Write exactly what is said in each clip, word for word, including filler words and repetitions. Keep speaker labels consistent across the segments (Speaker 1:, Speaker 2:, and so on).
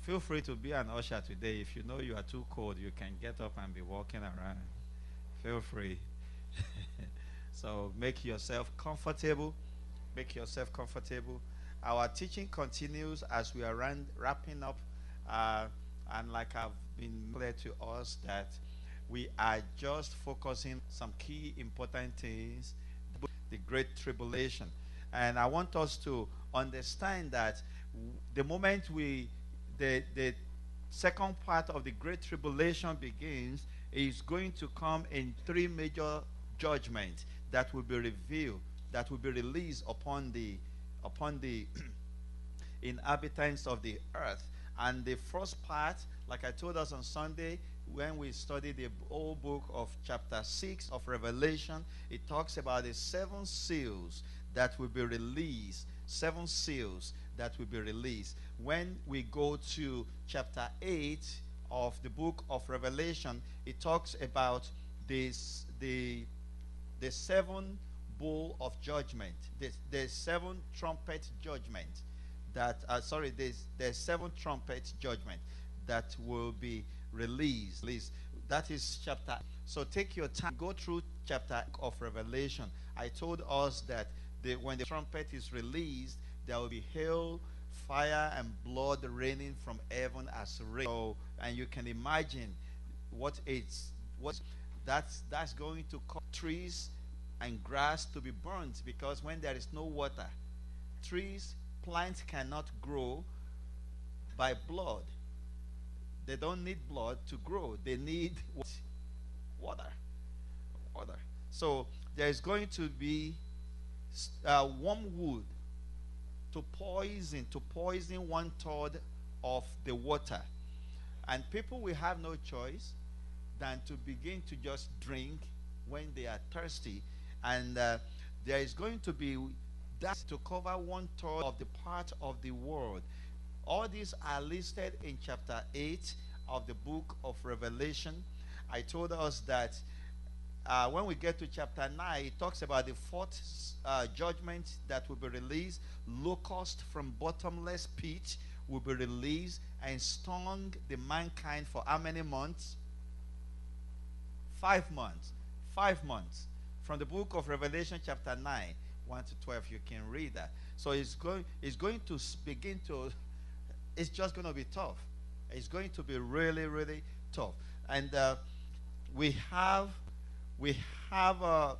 Speaker 1: Feel free to be an usher today. If you know you are too cold, you can get up and be walking around. Feel free. So make yourself comfortable. Make yourself comfortable. Our teaching continues as we are ran- wrapping up. Uh, and like I've been clear to us that we are just focusing some key important things, the great tribulation. And I want us to understand that the moment we, the, the second part of the great tribulation begins, is going to come in three major judgments that will be revealed, that will be released upon the upon the inhabitants of the earth. And the first part, like I told us on Sunday, when we studied the whole book of chapter six of Revelation, it talks about the seven seals that will be released. Seven seals that will be released. When we go to chapter eight of the book of Revelation, it talks about this the the seven bowl of judgment, the, the seven trumpet judgment that uh, sorry, there's there's seven trumpet judgment that will be released. Released. That is chapter. So take your time, go through chapter of Revelation. I told us that the, when the trumpet is released, there will be hail, fire, and blood raining from heaven as rain. So, and you can imagine what it's what that's that's going to cause trees and grass to be burnt, because when there is no water, trees, plants cannot grow by blood. They don't need blood to grow. They need water. Water. So there is going to be uh, wormwood to poison to poison one third of the water, and people will have no choice than to begin to just drink when they are thirsty. And uh, there is going to be that to cover one third of the part of the world. All these are listed in chapter eight of the book of Revelation. I told us that uh, when we get to chapter nine, it talks about the fourth uh, judgment that will be released. Locust from bottomless pit will be released and stung the mankind for how many months? Five months. Five months. From the book of Revelation chapter nine, one to twelve, you can read that. So it's going, it's going to begin to, it's just going to be tough. It's going to be really, really tough. And uh, we have, we have uh,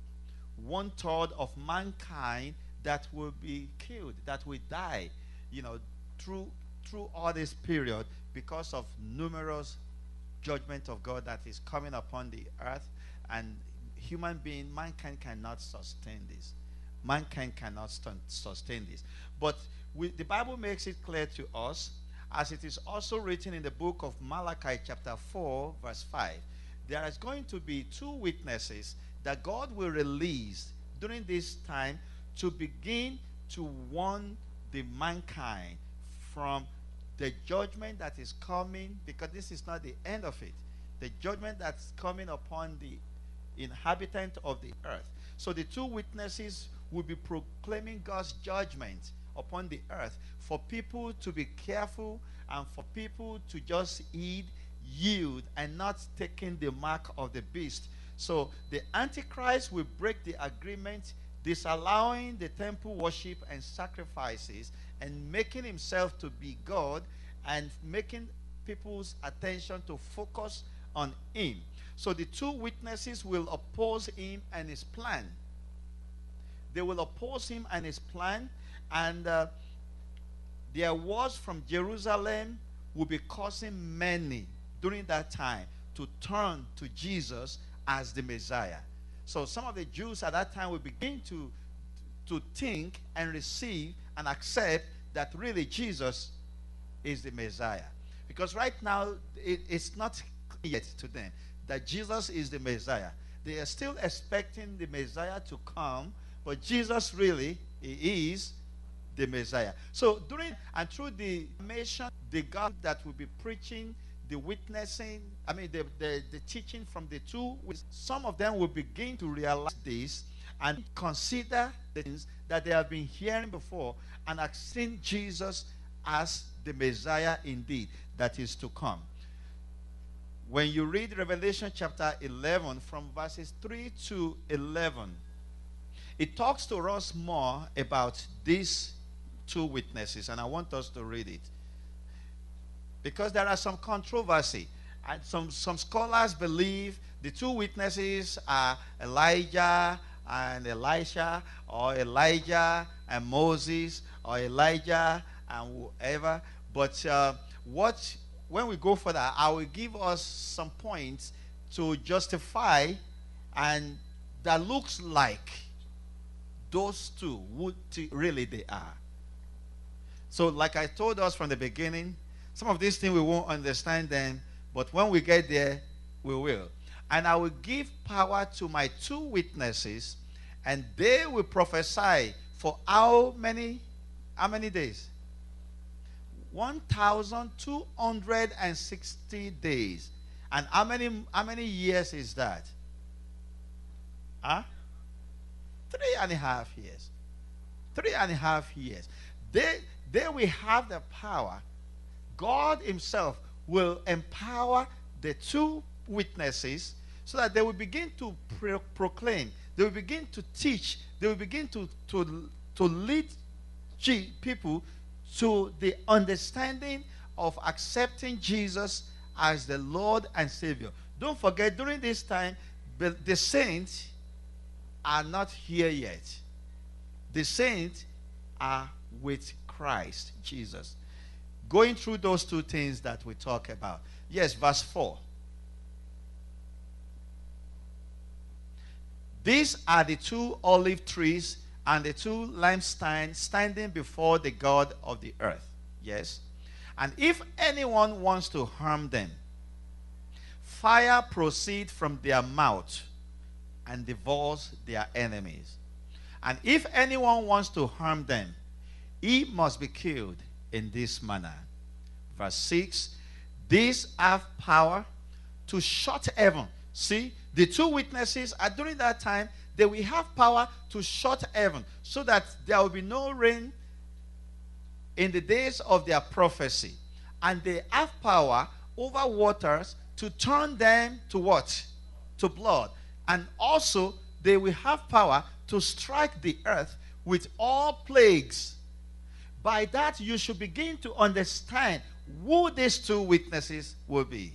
Speaker 1: one third of mankind that will be killed, that will die, you know, through through all this period, because of numerous judgment of God that is coming upon the earth. And human being, mankind cannot sustain this. Mankind cannot sustain this. But we, the Bible makes it clear to us, as it is also written in the book of Malachi chapter four verse five. There is going to be two witnesses that God will release during this time to begin to warn the mankind from the judgment that is coming, because this is not the end of it. The judgment that's coming upon the inhabitant of the earth. So the two witnesses will be proclaiming God's judgment upon the earth for people to be careful and for people to just heed, yield, and not taking the mark of the beast. So the Antichrist will break the agreement, disallowing the temple worship and sacrifices, and making himself to be God, and making people's attention to focus on him. So the two witnesses will oppose him and his plan. They will oppose him and his plan, and uh, their words from Jerusalem will be causing many during that time to turn to Jesus as the Messiah. So some of the Jews at that time will begin to, to think and receive and accept that really Jesus is the Messiah. Because right now, it, it's not clear yet to them that Jesus is the Messiah. They are still expecting the Messiah to come, but Jesus really he is the Messiah. So during and through the mission, the God that will be preaching, the witnessing, I mean the, the, the teaching from the two, some of them will begin to realize this and consider the things that they have been hearing before and have seen Jesus as the Messiah indeed that is to come. When you read Revelation chapter eleven from verses three to eleven, it talks to us more about these two witnesses, and I want us to read it. Because there are some controversy. And some, some scholars believe the two witnesses are Elijah and Elisha, or Elijah and Moses, or Elijah and whoever. But uh, what, when we go further, I will give us some points to justify, and that looks like those two, what really they are. So like I told us from the beginning, some of these things we won't understand them, but when we get there, we will. And I will give power to my two witnesses, and they will prophesy for how many, how many days? one thousand two hundred sixty days. And how many, how many years is that? Huh? Three and a half years. Three and a half years. They, they will have the power. God himself will empower the two witnesses so that they will begin to pro proclaim. They will begin to teach. They will begin to, to, to lead people to the understanding of accepting Jesus as the Lord and Savior. Don't forget, during this time, the saints are not here yet. The saints are with Christ Jesus. Going through those two things that we talk about. Yes, verse four. These are the two olive trees and the two lampstands standing before the God of the earth. Yes. And if anyone wants to harm them, fire proceeds from their mouth and devours their enemies. And if anyone wants to harm them, he must be killed in this manner. Verse six, these have power to shut heaven. See, the two witnesses are during that time, they will have power to shut heaven so that there will be no rain in the days of their prophecy. And they have power over waters to turn them to what? To blood. And also, they will have power to strike the earth with all plagues. By that, you should begin to understand who these two witnesses will be.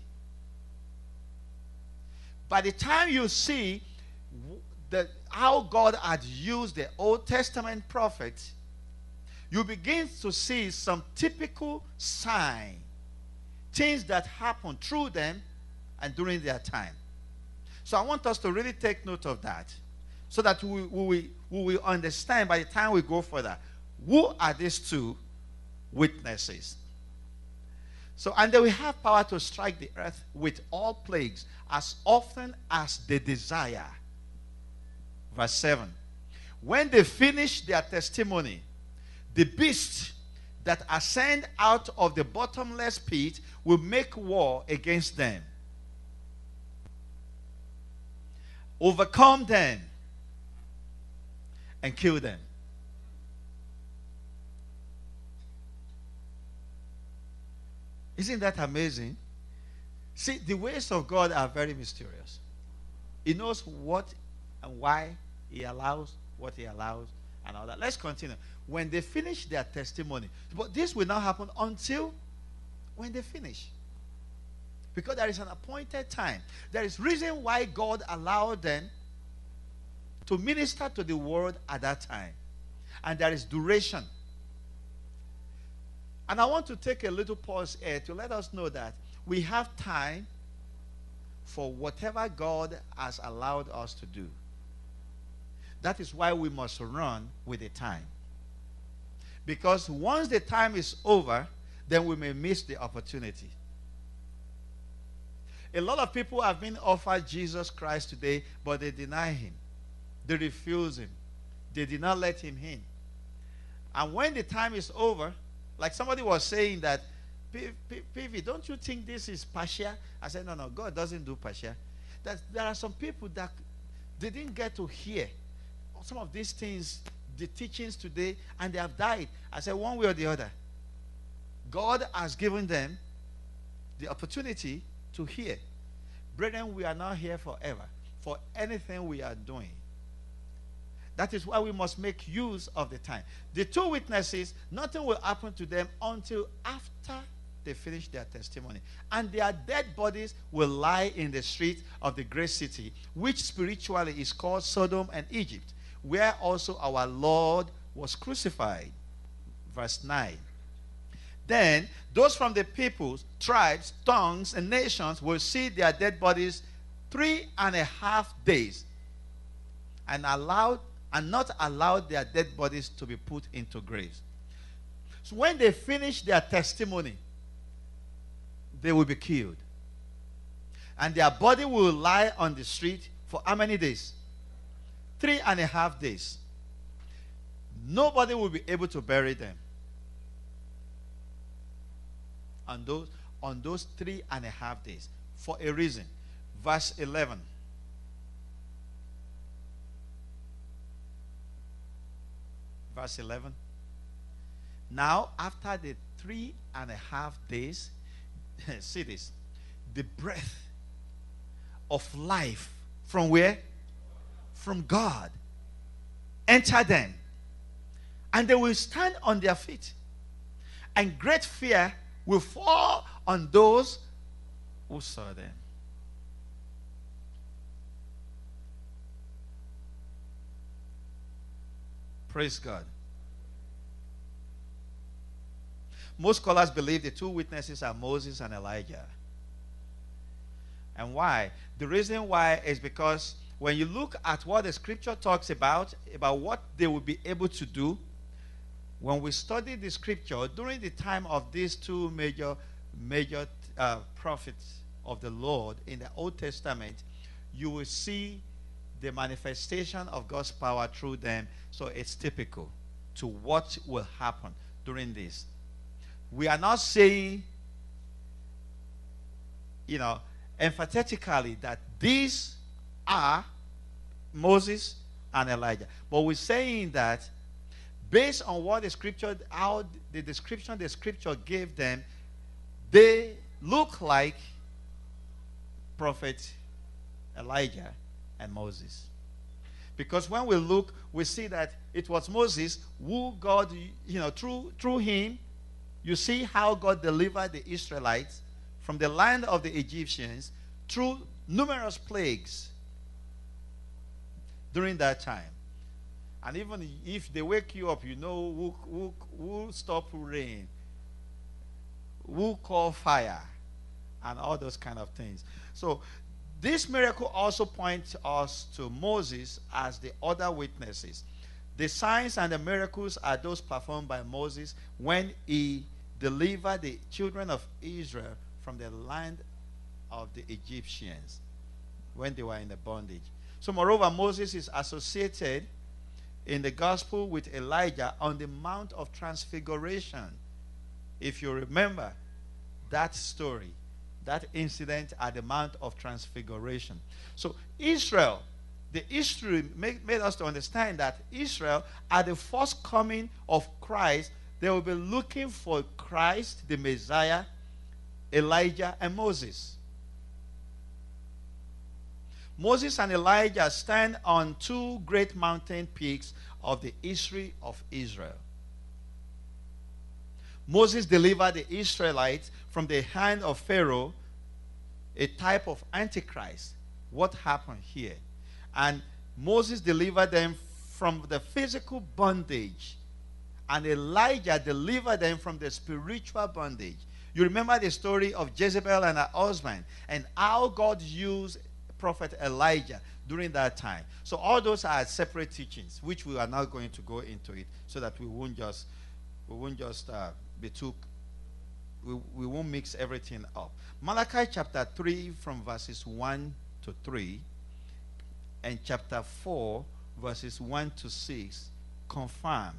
Speaker 1: By the time you see the, how God had used the Old Testament prophets, you begin to see some typical signs, things that happen through them and during their time. So I want us to really take note of that, so that we, we, we will understand by the time we go further, who are these two witnesses? So, and they will have power to strike the earth with all plagues as often as they desire. Verse seven. When they finish their testimony, the beasts that ascend out of the bottomless pit will make war against them, overcome them, and kill them. Isn't that amazing? See, the ways of God are very mysterious. He knows what and why he allows what he allows and all that. Let's continue. When they finish their testimony. But this will not happen until when they finish. Because there is an appointed time. There is reason why God allowed them to minister to the world at that time. And there is duration. And I want to take a little pause here to let us know that we have time for whatever God has allowed us to do. That is why we must run with the time. Because once the time is over, then we may miss the opportunity. A lot of people have been offered Jesus Christ today, but they deny him. They refuse him. They did not let him in. And when the time is over, like somebody was saying that, P V, don't you think this is partial? I said, no, no, God doesn't do partial. That there are some people that they didn't get to hear some of these things, the teachings today, and they have died. I said, one way or the other. God has given them the opportunity to hear. Brethren, we are not here forever for anything we are doing. That is why we must make use of the time. The two witnesses, nothing will happen to them until after they finish their testimony. And their dead bodies will lie in the street of the great city, which spiritually is called Sodom and Egypt, where also our Lord was crucified. Verse nine. Then those from the peoples, tribes, tongues, and nations will see their dead bodies three and a half days, and allowed and not allowed their dead bodies to be put into graves. So when they finish their testimony, they will be killed. And their body will lie on the street for how many days? Three and a half days. Nobody will be able to bury them on those, on those three and a half days, for a reason. Verse eleven. Verse eleven. Now, after the three and a half days, see this, the breath of life from where? From God enter them, and they will stand on their feet, and great fear will fall on those who saw them. Praise God. Most scholars believe the two witnesses are Moses and Elijah. And why? The reason why is because when you look at what the scripture talks about, about what they will be able to do, when we study the scripture during the time of these two major, major uh, prophets of the Lord in the Old Testament, you will see the manifestation of God's power through them. So it's typical to what will happen during this. We are not saying, you know, emphatically that these are Moses and Elijah. But we're saying that based on what the scripture, how the description the scripture gave them, they look like Prophet Elijah and Moses. Because when we look, we see that it was Moses who God, you know, through, through him, you see how God delivered the Israelites from the land of the Egyptians through numerous plagues during that time. And even if they wake you up, you know who, who, who stop rain, who call fire, and all those kind of things. So this miracle also points us to Moses as the other witnesses. The signs and the miracles are those performed by Moses when he delivered the children of Israel from the land of the Egyptians when they were in the bondage. So moreover, Moses is associated in the gospel with Elijah on the Mount of Transfiguration. If you remember that story, that incident at the Mount of Transfiguration. So Israel, the history made, made us to understand that Israel, at the first coming of Christ, they will be looking for Christ, the Messiah, Elijah, and Moses. Moses and Elijah stand on two great mountain peaks of the history of Israel. Moses delivered the Israelites from the hand of Pharaoh, a type of Antichrist. What happened here? And Moses delivered them from the physical bondage, and Elijah delivered them from the spiritual bondage. You remember the story of Jezebel and her husband, and how God used Prophet Elijah during that time. So all those are separate teachings, which we are not going to go into it, so that we won't just we won't just uh, be too we, we won't mix everything up. Malachi chapter three from verses one to three, and chapter four verses one to six confirm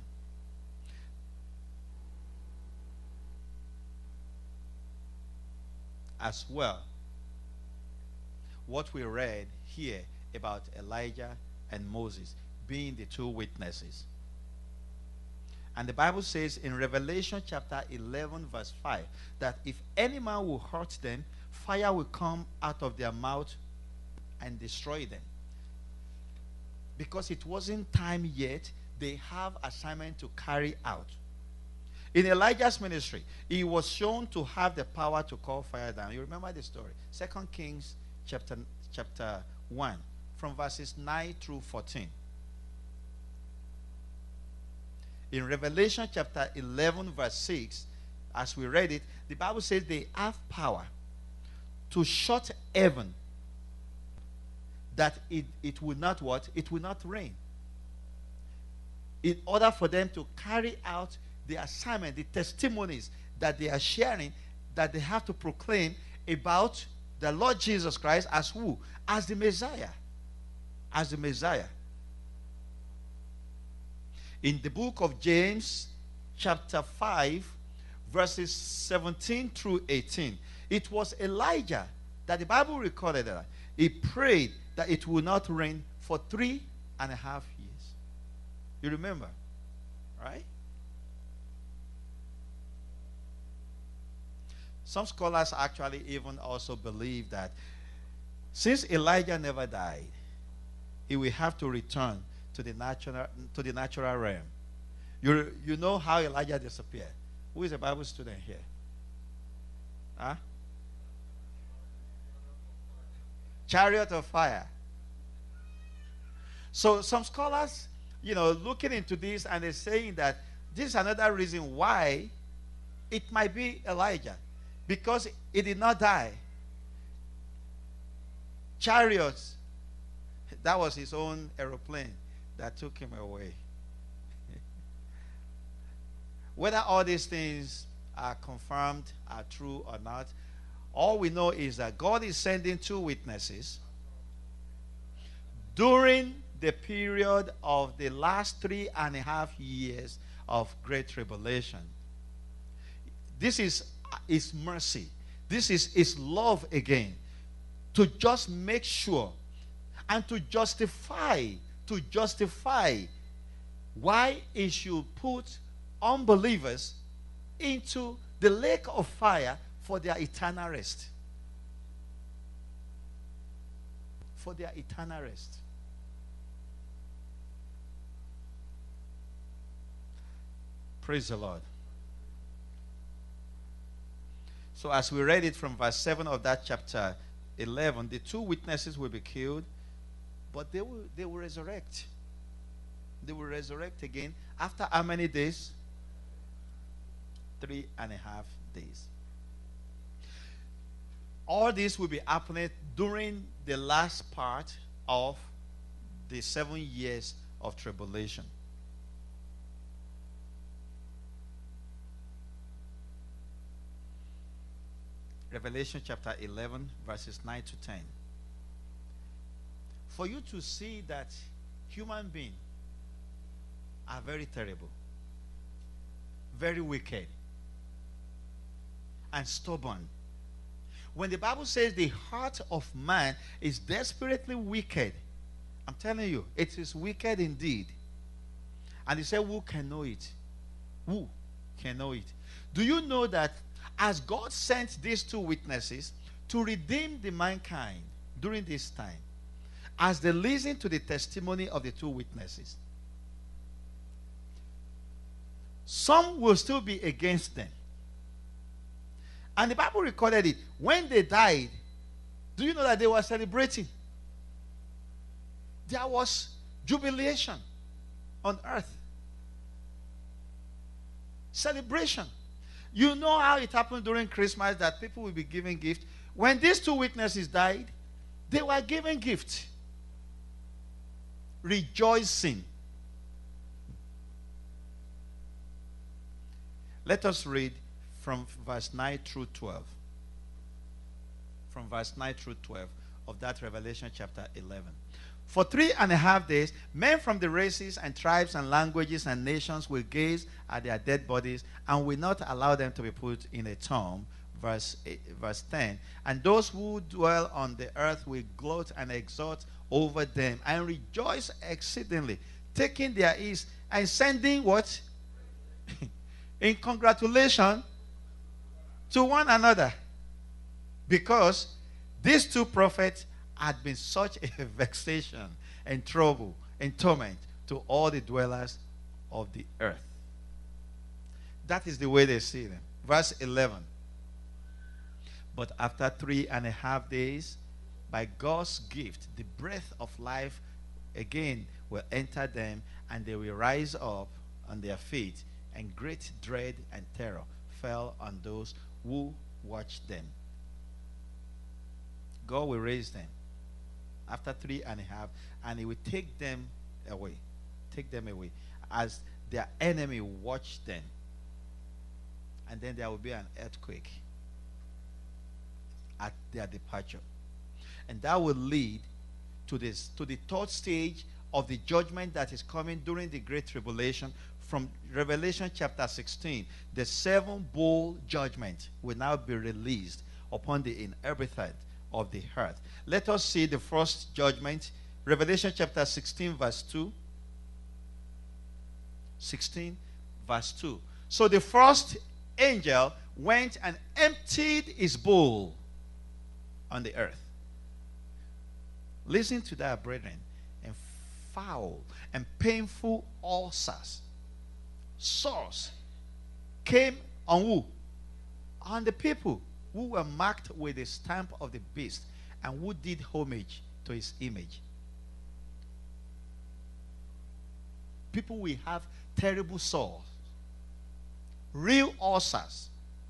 Speaker 1: as well what we read here about Elijah and Moses being the two witnesses. And the Bible says in Revelation chapter eleven, verse five, that if any man will hurt them, fire will come out of their mouth and destroy them. Because it wasn't time yet, they have assignment to carry out. In Elijah's ministry, he was shown to have the power to call fire down. You remember the story. Second Kings chapter, chapter one, from verses nine through fourteen. In Revelation chapter eleven, verse six, as we read it, the Bible says they have power to shut heaven, that it, it will not what? It will not rain. In order for them to carry out the assignment, the testimonies that they are sharing, that they have to proclaim about the Lord Jesus Christ as who? As the Messiah. As the Messiah. In the book of James, chapter five, verses seventeen through eighteen, it was Elijah that the Bible recorded that he prayed that it would not rain for three and a half years. You remember, right? Some scholars actually even also believe that since Elijah never died, he will have to return to the natural to the natural realm. You, you know how Elijah disappeared. Who is a Bible student here? Huh? Chariot of fire. So some scholars, you know, looking into this, and they're saying that this is another reason why it might be Elijah. Because he did not die. Chariots, that was his own aeroplane that took him away. Whether all these things are confirmed, are true or not, all we know is that God is sending two witnesses during the period of the last three and a half years of Great Tribulation. This is His mercy. This is His love again, to just make sure and to justify, to justify why He should put unbelievers into the lake of fire for their eternal rest. For their eternal rest. Praise the Lord. So as we read it from verse seven of that chapter eleven, the two witnesses will be killed, but they will, they will resurrect. They will resurrect again after how many days? Three and a half days. All this will be happening during the last part of the seven years of tribulation. Revelation chapter eleven, verses nine to ten. For you to see that human beings are very terrible, very wicked, and stubborn. When the Bible says the heart of man is desperately wicked, I'm telling you, it is wicked indeed. And he said, who can know it? Who can know it? Do you know that as God sent these two witnesses to redeem the mankind during this time, as they listen to the testimony of the two witnesses, some will still be against them. And the Bible recorded it. When they died, do you know that they were celebrating? There was jubilation on earth. Celebration. You know how it happened during Christmas that people will be giving gifts. When these two witnesses died, they were giving gifts. Rejoicing. Let us read from verse nine through twelve. From verse nine through twelve of that Revelation chapter eleven. For three and a half days, men from the races and tribes and languages and nations will gaze at their dead bodies and will not allow them to be put in a tomb. Verse, eight, verse ten. And those who dwell on the earth will gloat and exult over them and rejoice exceedingly, taking their ease and sending what? in congratulation to one another, because these two prophets had been such a vexation and trouble and torment to all the dwellers of the earth. That is the way they see them. Verse eleven. But after three and a half days, by God's gift, the breath of life again will enter them, and they will rise up on their feet, and great dread and terror fell on those who watched them. God will raise them after three and a half, and he will take them away. Take them away as their enemy watched them. And then there will be an earthquake at their departure. And that will lead to this, to the third stage of the judgment that is coming during the Great Tribulation from Revelation chapter sixteen. The seven bowl judgment will now be released upon the inhabitant of the earth. Let us see the first judgment. Revelation chapter sixteen verse two. sixteen verse two. So the first angel went and emptied his bowl on the earth. Listen to that, brethren. And foul and painful ulcers, sores, came on who? On the people who were marked with the stamp of the beast and who did homage to his image. People will have terrible sores, real ulcers.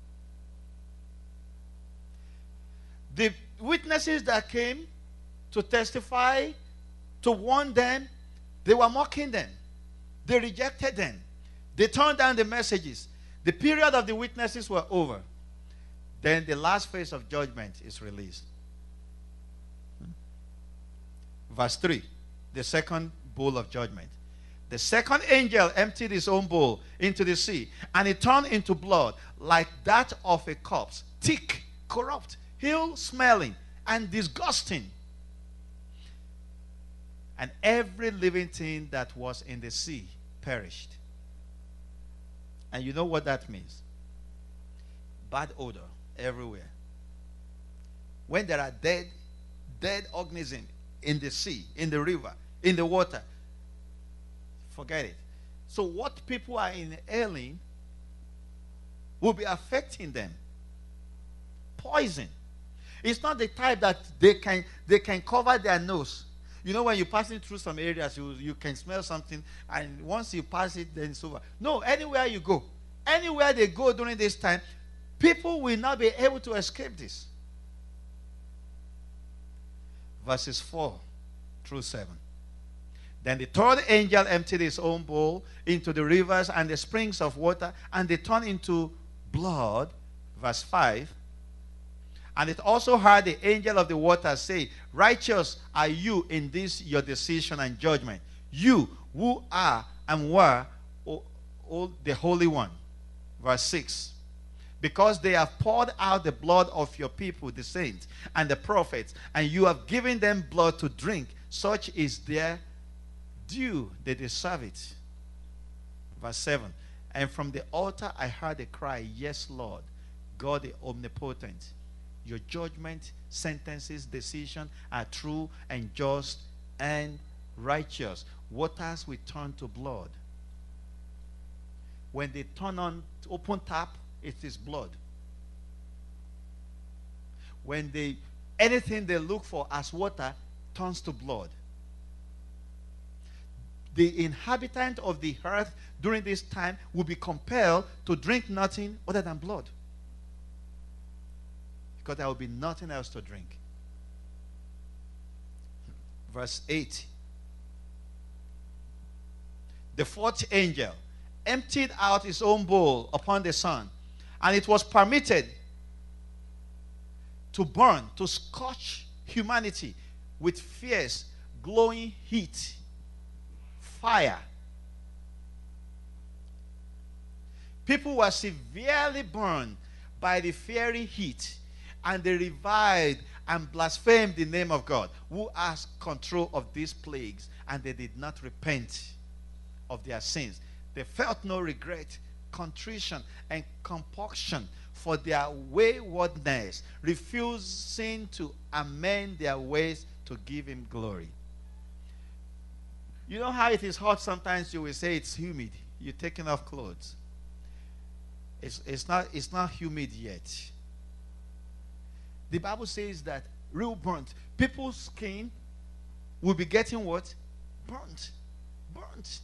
Speaker 1: The witnesses that came to testify, to warn them, they were mocking them. They rejected them. They turned down the messages. The period of the witnesses were over. Then the last phase of judgment is released. Verse three, the second bowl of judgment. The second angel emptied his own bowl into the sea, and it turned into blood like that of a corpse, thick, corrupt, ill-smelling, and disgusting. And every living thing that was in the sea perished. And you know what that means? Bad odor everywhere. When there are dead, dead organisms in the sea, in the river, in the water, forget it. So what people are inhaling will be affecting them. Poison. It's not the type that they can they can cover their nose. You know, when you're passing through some areas, you, you can smell something, and once you pass it, then it's over. No, anywhere you go, anywhere they go during this time, people will not be able to escape this. Verses four through seven. Then the third angel emptied his own bowl into the rivers and the springs of water, and they turned into blood. Verse five. And it also heard the angel of the waters say, righteous are you in this your decision and judgment, you who are and were o, o, the Holy One. Verse six. Because they have poured out the blood of your people, the saints and the prophets, and you have given them blood to drink. Such is their due. They deserve it. Verse seven. And from the altar I heard a cry, yes, Lord, God the omnipotent. Your judgment, sentences, decision are true and just and righteous. Waters will turn to blood. When they turn on open tap, it is blood. When they anything they look for as water turns to blood. The inhabitant of the earth during this time will be compelled to drink nothing other than blood. Because there will be nothing else to drink. Verse eight. The fourth angel emptied out his own bowl upon the sun, and it was permitted to burn, to scorch humanity with fierce, glowing heat, fire. People were severely burned by the fiery heat, and they reviled and blasphemed the name of God, who has control of these plagues, and they did not repent of their sins. They felt no regret contrition and compunction for their waywardness, refusing to amend their ways to give him glory. You know how it is hot sometimes, you will say it's humid. You're taking off clothes. It's, it's, not, it's not humid yet. The Bible says that real burnt. People's skin will be getting what? Burnt. Burnt.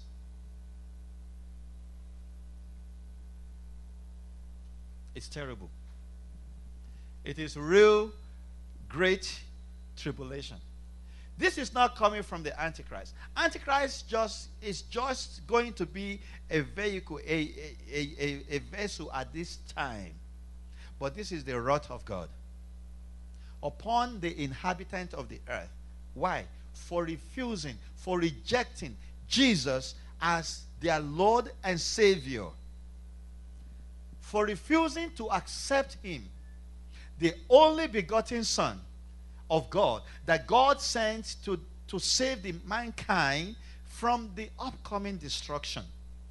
Speaker 1: It's terrible. It is real great tribulation. This is not coming from the Antichrist. Antichrist just is just going to be a vehicle, a, a, a, a vessel at this time. But this is the wrath of God upon the inhabitant of the earth. Why? For refusing, for rejecting Jesus as their Lord and Savior. For refusing to accept him, the only begotten Son of God, that God sent to, to save the mankind from the upcoming destruction.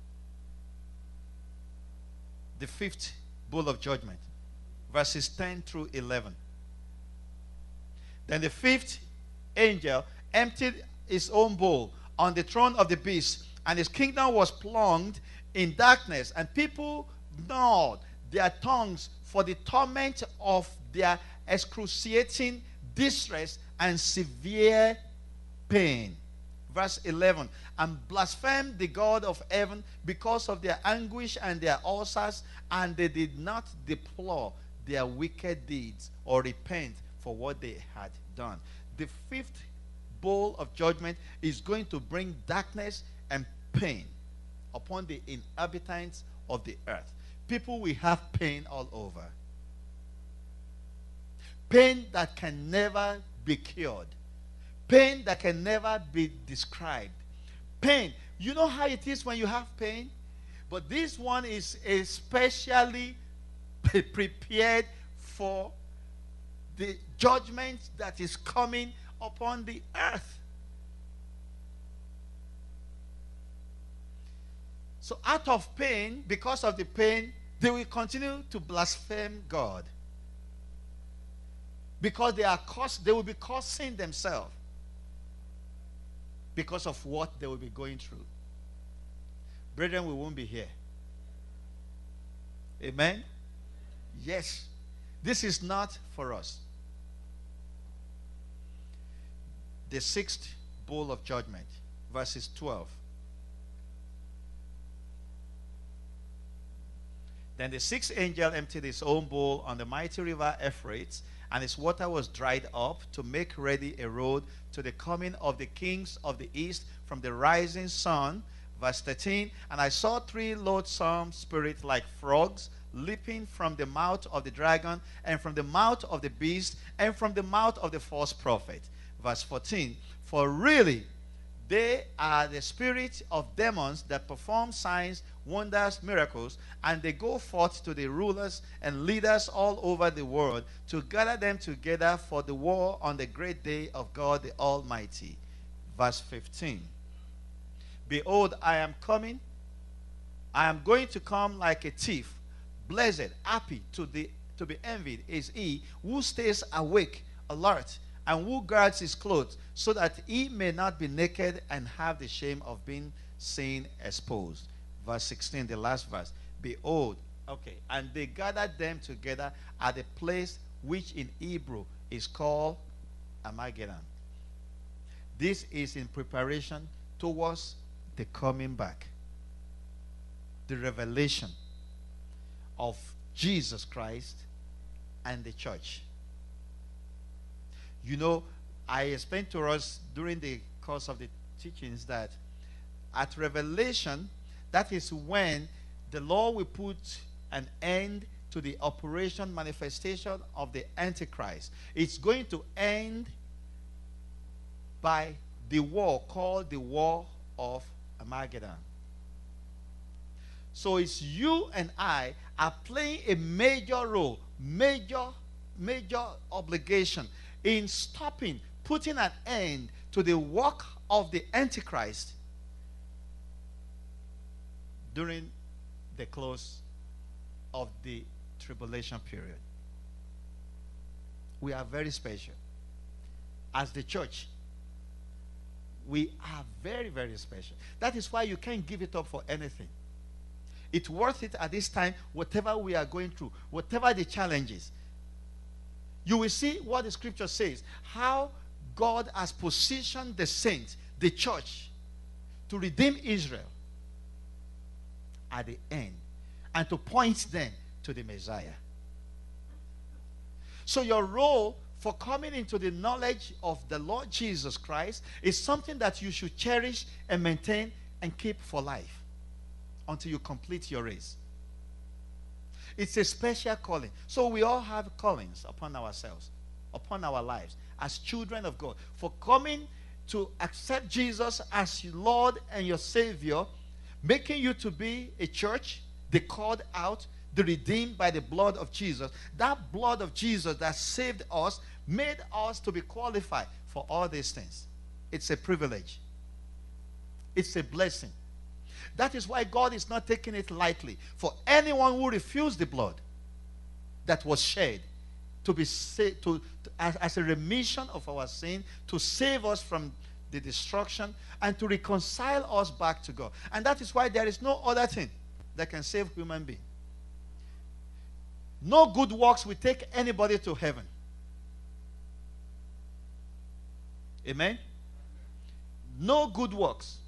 Speaker 1: The fifth bowl of judgment, verses ten through eleven. Then the fifth angel emptied his own bowl on the throne of the beast, and his kingdom was plunged in darkness, and people gnawed their tongues for the torment of their excruciating distress and severe pain. Verse eleven. And blasphemed the God of heaven because of their anguish and their ulcers, and they did not deplore their wicked deeds or repent for what they had done. The fifth bowl of judgment is going to bring darkness and pain upon the inhabitants of the earth. People will have pain all over. Pain that can never be cured. Pain that can never be described. Pain. You know how it is when you have pain? But this one is especially prepared for the judgment that is coming upon the earth. So out of pain, because of the pain, they will continue to blaspheme God. Because they are cursed, they will be cursing themselves because of what they will be going through. Brethren, we won't be here. Amen? Yes. This is not for us. The sixth bowl of judgment, verses twelve. Then the sixth angel emptied his own bowl on the mighty river Euphrates, and its water was dried up to make ready a road to the coming of the kings of the east from the rising sun. Verse thirteen. And I saw three loathsome spirits like frogs leaping from the mouth of the dragon, and from the mouth of the beast, and from the mouth of the false prophet. Verse fourteen. For really they are the spirits of demons that perform signs, wonders, miracles, and they go forth to the rulers and leaders all over the world to gather them together for the war on the great day of God the Almighty. Verse fifteen. Behold, I am coming. I am going to come like a thief. Blessed, happy, to, the, to be envied is he who stays awake, alert, and who guards his clothes, so that he may not be naked and have the shame of being seen exposed. Verse sixteen, the last verse. Behold, okay, and they gathered them together at the place which in Hebrew is called Armageddon. This is in preparation towards the coming back, the revelation of Jesus Christ and the church. You know, I explained to us during the course of the teachings that at Revelation, that is when the Lord will put an end to the operation, manifestation of the Antichrist. It's going to end by the war called the War of Armageddon. So it's you and I are playing a major role, major, major obligation in stopping, putting an end to the work of the Antichrist during the close of the tribulation period. We are very special. As the church, we are very, very special. That is why you can't give it up for anything. It's worth it at this time, whatever we are going through, whatever the challenges. You will see what the scripture says, how God has positioned the saints, the church, to redeem Israel at the end and to point them to the Messiah. So your role for coming into the knowledge of the Lord Jesus Christ is something that you should cherish and maintain and keep for life until you complete your race. It's a special calling. So we all have callings upon ourselves, upon our lives as children of God. For coming to accept Jesus as your Lord and your Savior, making you to be a church, the called out, the redeemed by the blood of Jesus. That blood of Jesus that saved us, made us to be qualified for all these things. It's a privilege. It's a blessing. That is why God is not taking it lightly. For anyone who refused the blood that was shed to be saved, to, to as, as a remission of our sin, to save us from the destruction, and to reconcile us back to God. And that is why there is no other thing that can save human being. No good works will take anybody to heaven. Amen? No good works.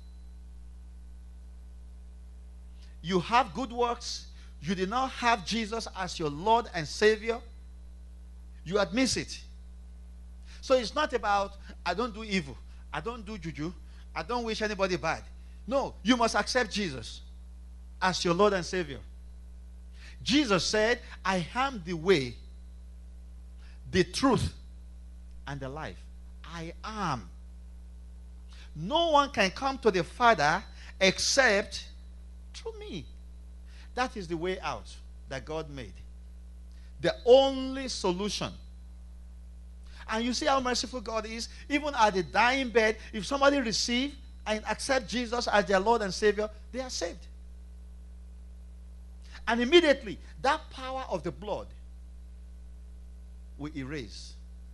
Speaker 1: You have good works. You did not have Jesus as your Lord and Savior. You admit it. So it's not about, I don't do evil. I don't do juju. I don't wish anybody bad. No, you must accept Jesus as your Lord and Savior. Jesus said, I am the way, the truth, and the life. I am. No one can come to the Father except through me. That is the way out that God made. The only solution. And you see how merciful God is. Even at the dying bed, if somebody receive and accept Jesus as their Lord and Savior, they are saved. And immediately, that power of the blood will erase.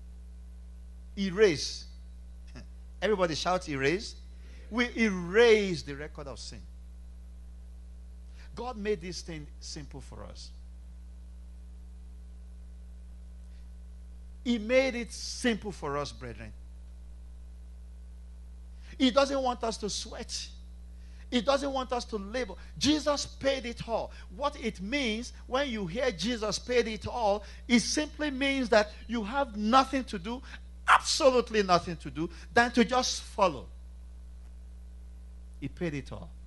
Speaker 1: Erase. Everybody shout erase. We erase the record of sin. God made this thing simple for us. He made it simple for us, brethren. He doesn't want us to sweat. He doesn't want us to labor. Jesus paid it all. What it means when you hear Jesus paid it all, it simply means that you have nothing to do, absolutely nothing to do, than to just follow. He paid it all.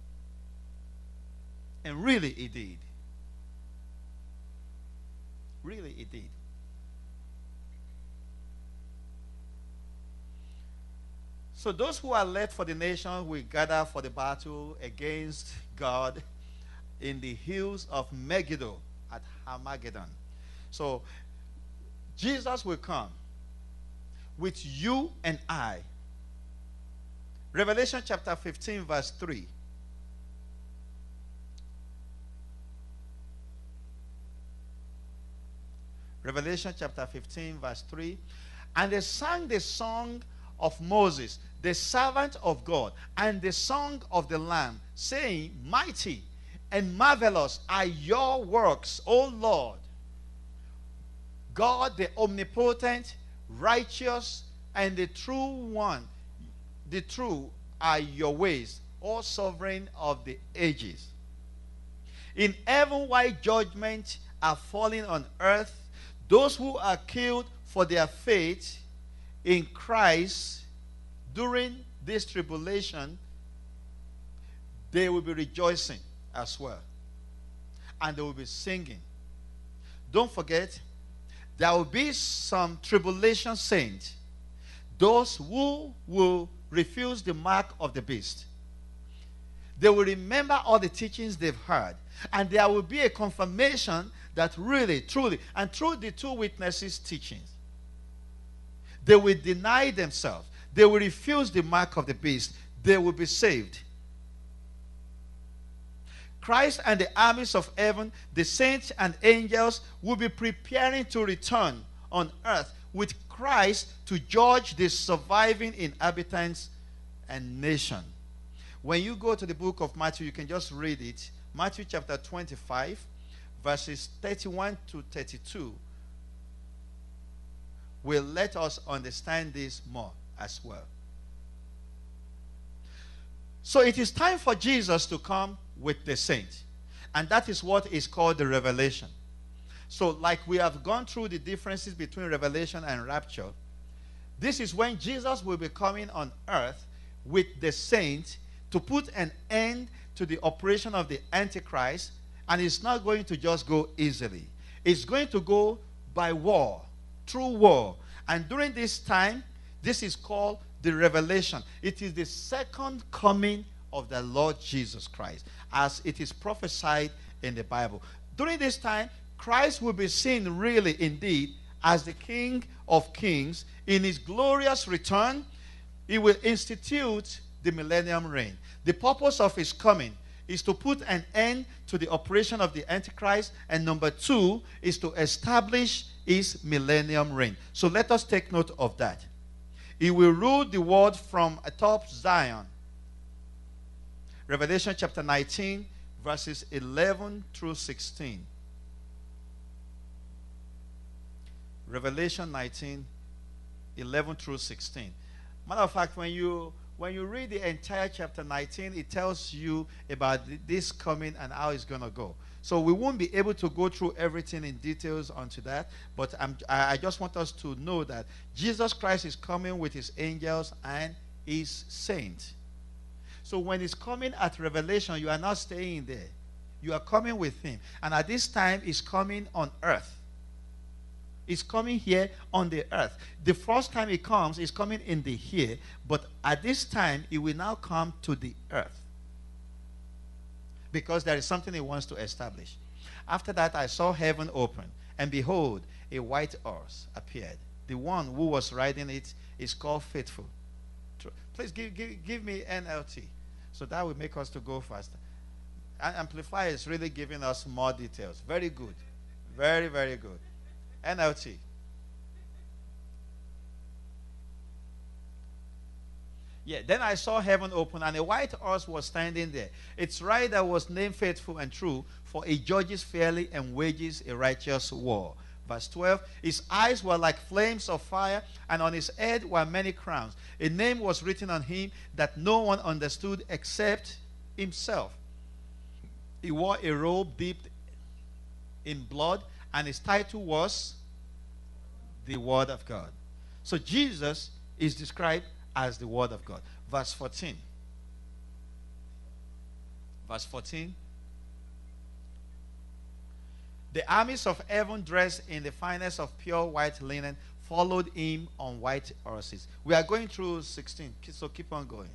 Speaker 1: And really, he did. Really, he did. So those who are left for the nation will gather for the battle against God in the hills of Megiddo at Armageddon. So Jesus will come with you and I. Revelation chapter fifteen verse three. Revelation chapter fifteen verse three. And they sang the song of Moses, the servant of God, and the song of the Lamb, saying, mighty and marvelous are your works, O Lord, God the omnipotent, righteous, and the true one. The true are your ways, O sovereign of the ages. In heaven, while judgment are falling on earth, those who are killed for their faith in Christ during this tribulation, they will be rejoicing as well. And they will be singing. Don't forget, there will be some tribulation saints, those who will refuse the mark of the beast. They will remember all the teachings they've heard. And there will be a confirmation that really, truly, and through the two witnesses' teachings, they will deny themselves. They will refuse the mark of the beast. They will be saved. Christ and the armies of heaven, the saints and angels, will be preparing to return on earth with Christ to judge the surviving inhabitants and nation. When you go to the book of Matthew, you can just read it. Matthew chapter twenty-five, verses thirty-one to thirty-two will let us understand this more as well. So it is time for Jesus to come with the saints. And that is what is called the revelation. So like we have gone through the differences between revelation and rapture, this is when Jesus will be coming on earth with the saints to put an end to the operation of the Antichrist. And it's not going to just go easily. It's going to go by war, through war. And during this time, this is called the revelation. It is the second coming of the Lord Jesus Christ, as it is prophesied in the Bible. During this time, Christ will be seen really indeed as the King of Kings. In his glorious return, he will institute the millennium reign. The purpose of his coming is to put an end to the operation of the Antichrist, and number two is to establish his millennium reign. So let us take note of that. He will rule the world from atop Zion. Revelation chapter nineteen, verses eleven through sixteen. Revelation nineteen, eleven through sixteen. Matter of fact, when you when you read the entire chapter nineteen, it tells you about this coming and how it's going to go. So we won't be able to go through everything in details onto that, but I'm, I just want us to know that Jesus Christ is coming with his angels and his saints. So when he's coming at Revelation, you are not staying there. You are coming with him. And at this time, he's coming on earth. He's coming here on the earth. The first time he comes, he's coming in the here. But at this time, he will now come to the earth. Because there is something he wants to establish. After that, I saw heaven open. And behold, a white horse appeared. The one who was riding it is called Faithful. Please give, give, give me N L T. So that will make us to go faster. Amplifier is really giving us more details. Very good. Very, very good. N L T. Yeah, then I saw heaven open, and a white horse was standing there. Its rider was named Faithful and True, for he judges fairly and wages a righteous war. Verse twelve, his eyes were like flames of fire, and on his head were many crowns. A name was written on him that no one understood except himself. He wore a robe dipped in blood, and his title was the Word of God. So Jesus is described as the Word of God. Verse fourteen. Verse fourteen. The armies of heaven, dressed in the finest of pure white linen, followed him on white horses. We are going through sixteen, so keep on going.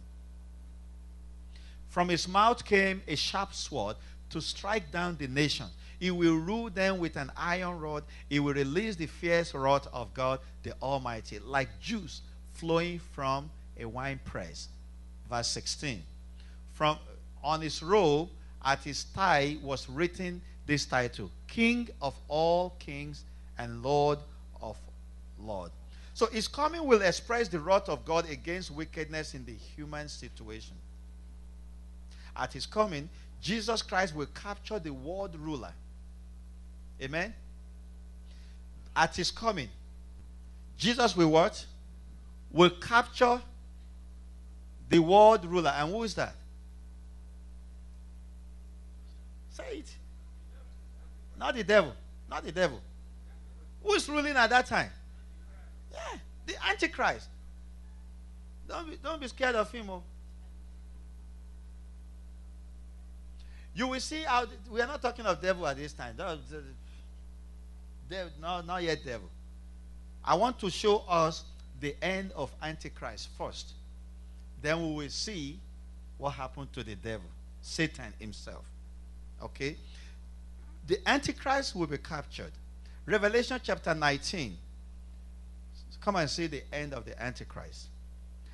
Speaker 1: From his mouth came a sharp sword to strike down the nations. He will rule them with an iron rod. He will release the fierce wrath of God the Almighty, like juice flowing from a wine press. Verse sixteen. From on his robe at his thigh was written this title: King of all kings and Lord of lords. So his coming will express the wrath of God against wickedness in the human situation. At his coming, Jesus Christ will capture the world ruler. Amen. At his coming, Jesus will what? Will capture the world ruler. And who is that? Say it. Not the devil. Not the devil. Who is ruling at that time? Yeah, the Antichrist. Don't be, don't be scared of him. Oh. You will see how, we are not talking of devil at this time. Devil, no, not yet devil. I want to show us the end of Antichrist first. Then we will see what happened to the devil, Satan himself. Okay? The Antichrist will be captured. Revelation chapter nineteen. Come and see the end of the Antichrist.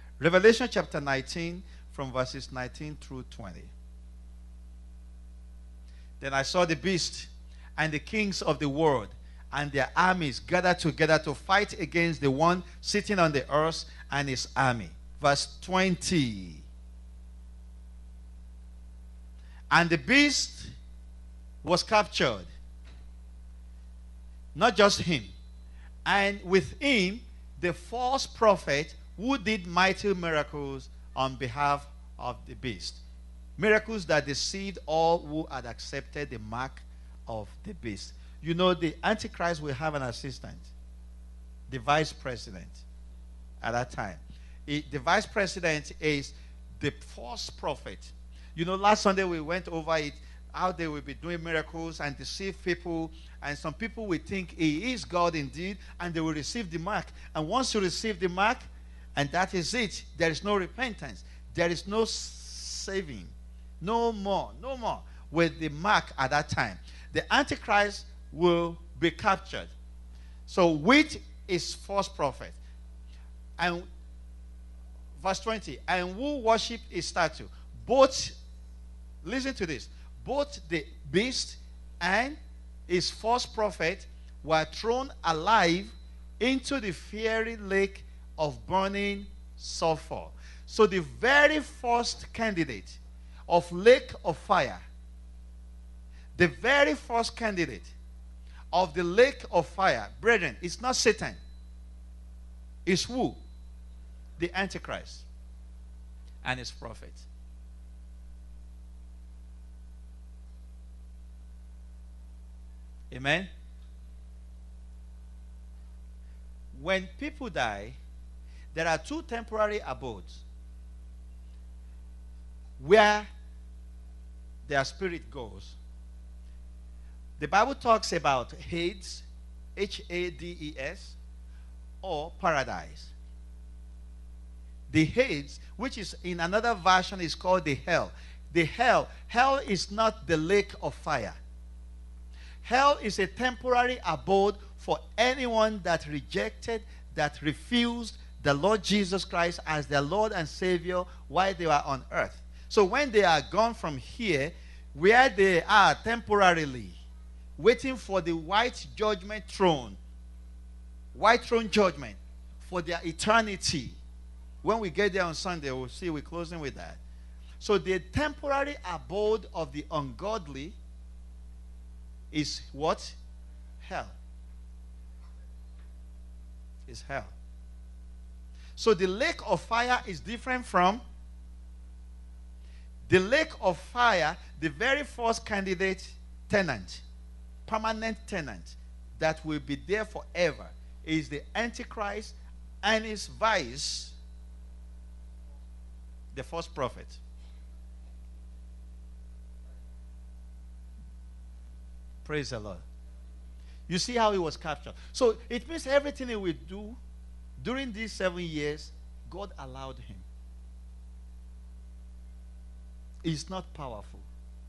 Speaker 1: Revelation chapter nineteen, from verses nineteen through twenty. Then I saw the beast and the kings of the world and their armies gathered together to fight against the one sitting on the earth and his army. Verse twenty. And the beast was captured. Not just him. And with him, the false prophet who did mighty miracles on behalf of the beast. Miracles that deceived all who had accepted the mark of the beast. You know, the Antichrist will have an assistant, the vice president at that time. It, the vice president is the false prophet. You know, last Sunday we went over it, how they will be doing miracles and deceive people. And some people will think he is God indeed, and they will receive the mark. And once you receive the mark, and that is it, there is no repentance. There is no saving. No more, no more with the mark at that time. The Antichrist will be captured. So with his false prophet. And verse twenty, and who worship his statue. Both, listen to this, both the beast and his false prophet were thrown alive into the fiery lake of burning sulfur. So the very first candidate of lake of fire, the very first candidate of the lake of fire, brethren, it's not Satan. It's who? The Antichrist and his prophet. Amen? When people die, there are two temporary abodes where their spirit goes. The Bible talks about Hades, H A D E S, or paradise. The Hades, which is in another version, is called the hell. The hell, hell is not the lake of fire. Hell is a temporary abode for anyone that rejected, that refused the Lord Jesus Christ as their Lord and Savior while they were on earth. So when they are gone from here, where they are temporarily, waiting for the white judgment throne, white throne judgment for their eternity. When we get there on Sunday, we'll see, we're closing with that. So the temporary abode of the ungodly is what? Hell. Is hell. So the lake of fire is different from the lake of fire. The very first candidate tenant, permanent tenant that will be there forever is the Antichrist and his vice, the false prophet. Praise the Lord. You see how he was captured. So it means everything he will do during these seven years, God allowed him. He's not powerful.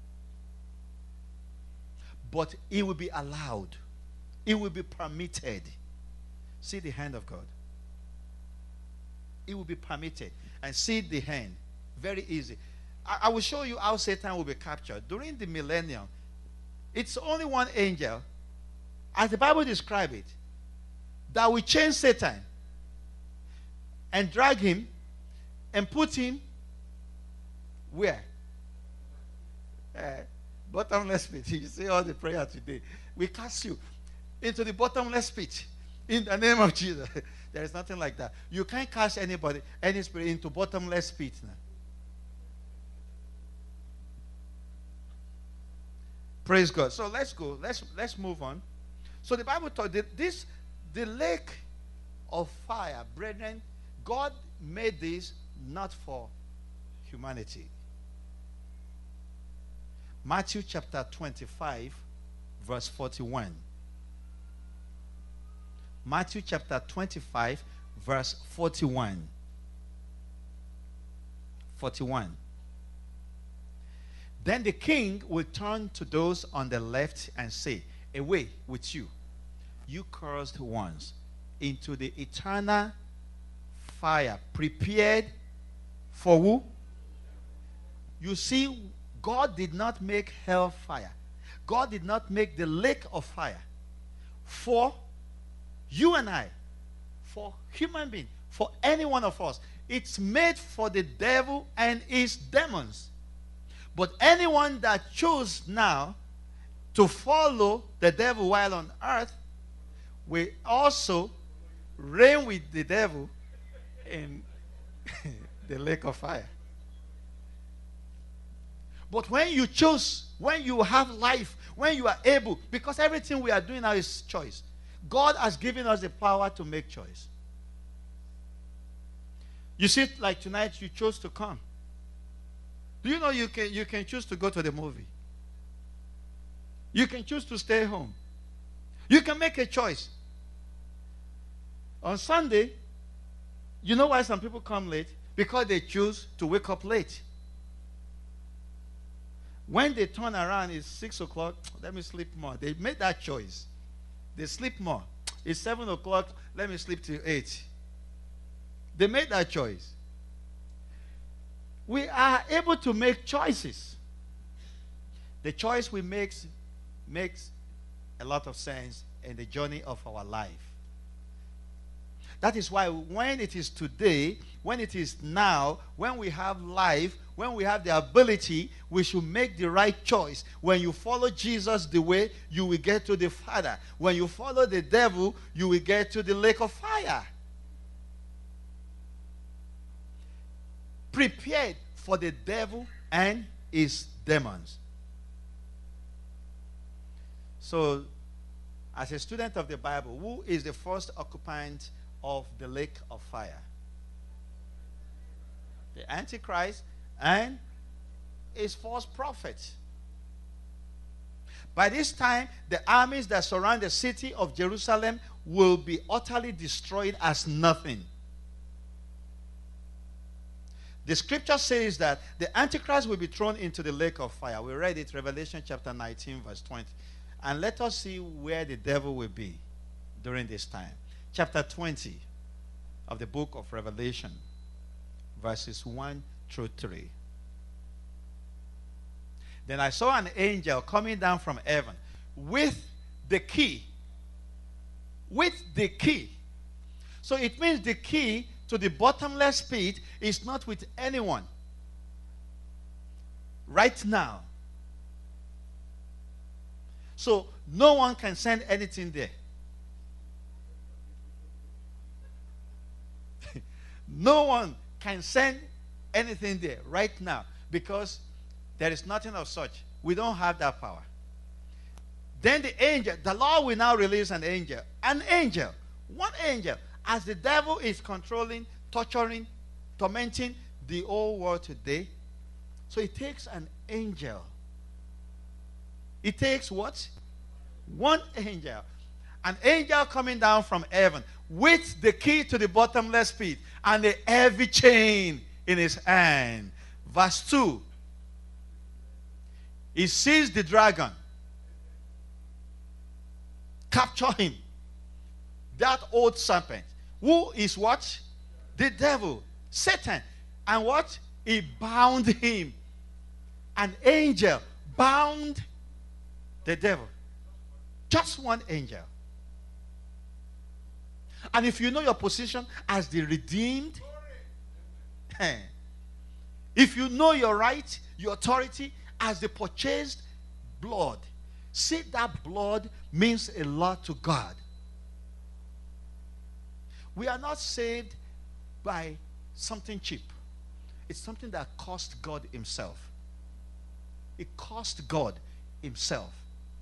Speaker 1: But he will be allowed. He will be permitted. See the hand of God. He will be permitted. And see the hand. Very easy. I, I will show you how Satan will be captured. During the millennium, it's only one angel, as the Bible describes it, that will change Satan and drag him and put him where? Uh, bottomless pit. You see all the prayer today. We cast you into the bottomless pit in the name of Jesus. There is nothing like that. You can't cast anybody, any spirit into bottomless pit now. Praise God. So let's go. Let's let's move on. So the Bible taught that this, the lake of fire, brethren, God made this not for humanity. Matthew chapter twenty-five, verse forty-one. Matthew chapter twenty-five, verse forty-one. forty-one. Then the king will turn to those on the left and say, away with you, you cursed ones, into the eternal fire prepared for who? You see, God did not make hell fire. God did not make the lake of fire for you and I, for human being, for any one of us. It's made for the devil and his demons. But anyone that chose now to follow the devil while on earth will also reign with the devil in the lake of fire. But when you choose, when you have life, when you are able, because everything we are doing now is choice. God has given us the power to make choice. You see, like tonight, you chose to come. Do you know you can, you can choose to go to the movie? You can choose to stay home. You can make a choice. On Sunday, you know why some people come late? Because they choose to wake up late. When they turn around, it's six o'clock, let me sleep more. They made that choice. They sleep more. It's seven o'clock, let me sleep till eight. They made that choice. We are able to make choices. The choice we make makes a lot of sense in the journey of our life. That is why when it is today, when it is now, when we have life, when we have the ability, we should make the right choice. When you follow Jesus the way, you will get to the Father. When you follow the devil, you will get to the lake of fire. Prepared for the devil and his demons. So, as a student of the Bible, who is the first occupant of the lake of fire? The Antichrist and his false prophet. By this time, the armies that surround the city of Jerusalem will be utterly destroyed as nothing. The scripture says that the Antichrist will be thrown into the lake of fire. We read it, Revelation chapter nineteen, verse twenty. And let us see where the devil will be during this time. Chapter twenty of the book of Revelation, verses one through three. Then I saw an angel coming down from heaven with the key. With the key. So it means the key to the bottomless pit is not with anyone. Right now. So no one can send anything there. No one can send anything there right now because there is nothing of such. We don't have that power. Then the angel, the Lord will now release an angel. An angel. One angel. As the devil is controlling, torturing, tormenting the whole world today. So it takes an angel. It takes what? One angel. An angel coming down from heaven with the key to the bottomless pit and a heavy chain in his hand. Verse two. He seized the dragon. Capture him. That old serpent. Who is what? The devil. Satan. And what? He bound him. An angel bound the devil. Just one angel. And if you know your position as the redeemed, if you know your right, your authority as the purchased blood, see that blood means a lot to God. We are not saved by something cheap. It's something that cost God himself. It cost God himself.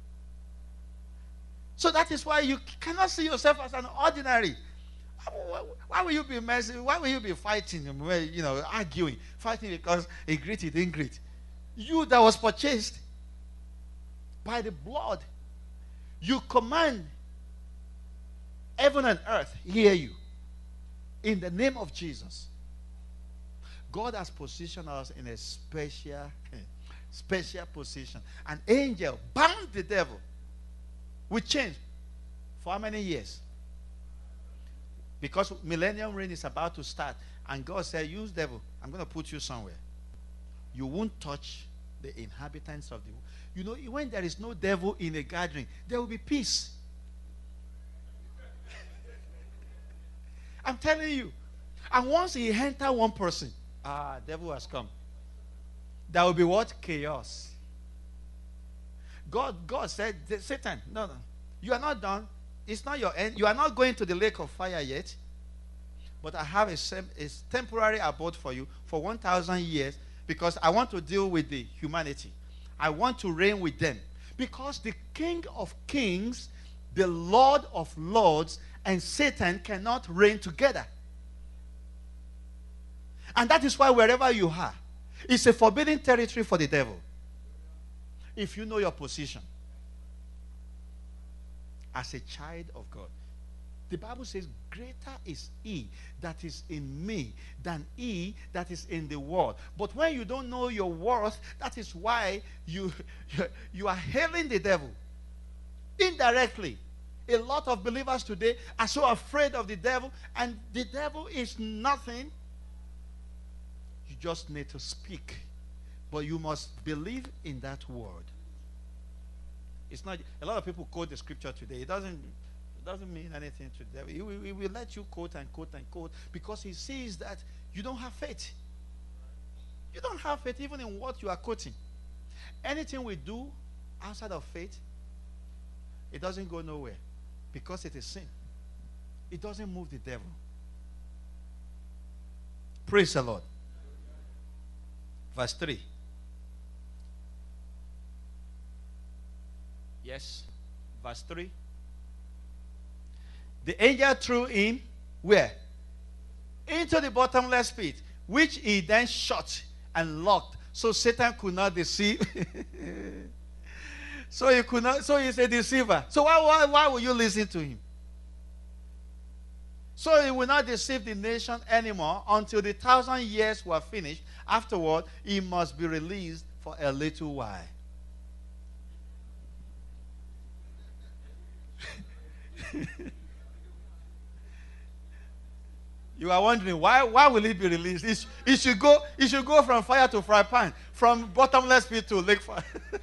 Speaker 1: So that is why you cannot see yourself as an ordinary. Why will you be messing? Why will you be fighting? You know, arguing, fighting because he greet, he didn't greet. You that was purchased by the blood, you command heaven and earth hear you in the name of Jesus. God has positioned us in a special, special position. An angel bound the devil with chains for how many years? Because millennium reign is about to start. And God said, use devil, I'm going to put you somewhere. You won't touch the inhabitants of the world. You know, when there is no devil in a gathering, there will be peace. I'm telling you. And once he enter one person, ah, devil has come. There will be what? Chaos. God, God said, Satan, no, no, you are not done. It's not your end. You are not going to the lake of fire yet. But I have a, sem- a temporary abode for you for one thousand years because I want to deal with the humanity. I want to reign with them. Because the King of Kings, the Lord of Lords, and Satan cannot reign together. And that is why wherever you are, it's a forbidden territory for the devil. If you know your position as a child of God. The Bible says, greater is he that is in me than he that is in the world. But when you don't know your worth, that is why you, you are hailing the devil. Indirectly. A lot of believers today are so afraid of the devil, and the devil is nothing. You just need to speak. But you must believe in that word. It's not, a lot of people quote the scripture today. It doesn't, it doesn't mean anything to them. He will, he will let you quote and quote and quote because he sees that you don't have faith. You don't have faith even in what you are quoting. Anything we do outside of faith, it doesn't go nowhere because it is sin. It doesn't move the devil. Praise the Lord. Verse three. Yes, verse three. The angel threw him where? Into the bottomless pit, which he then shut and locked, so Satan could not deceive. so he could not. So he's a deceiver. So why, why, why will you listen to him? So he will not deceive the nation anymore until the thousand years were finished. Afterward, he must be released for a little while. You are wondering why why will he be released? It, it should go it should go from fire to fry pan, from bottomless pit to lake fire.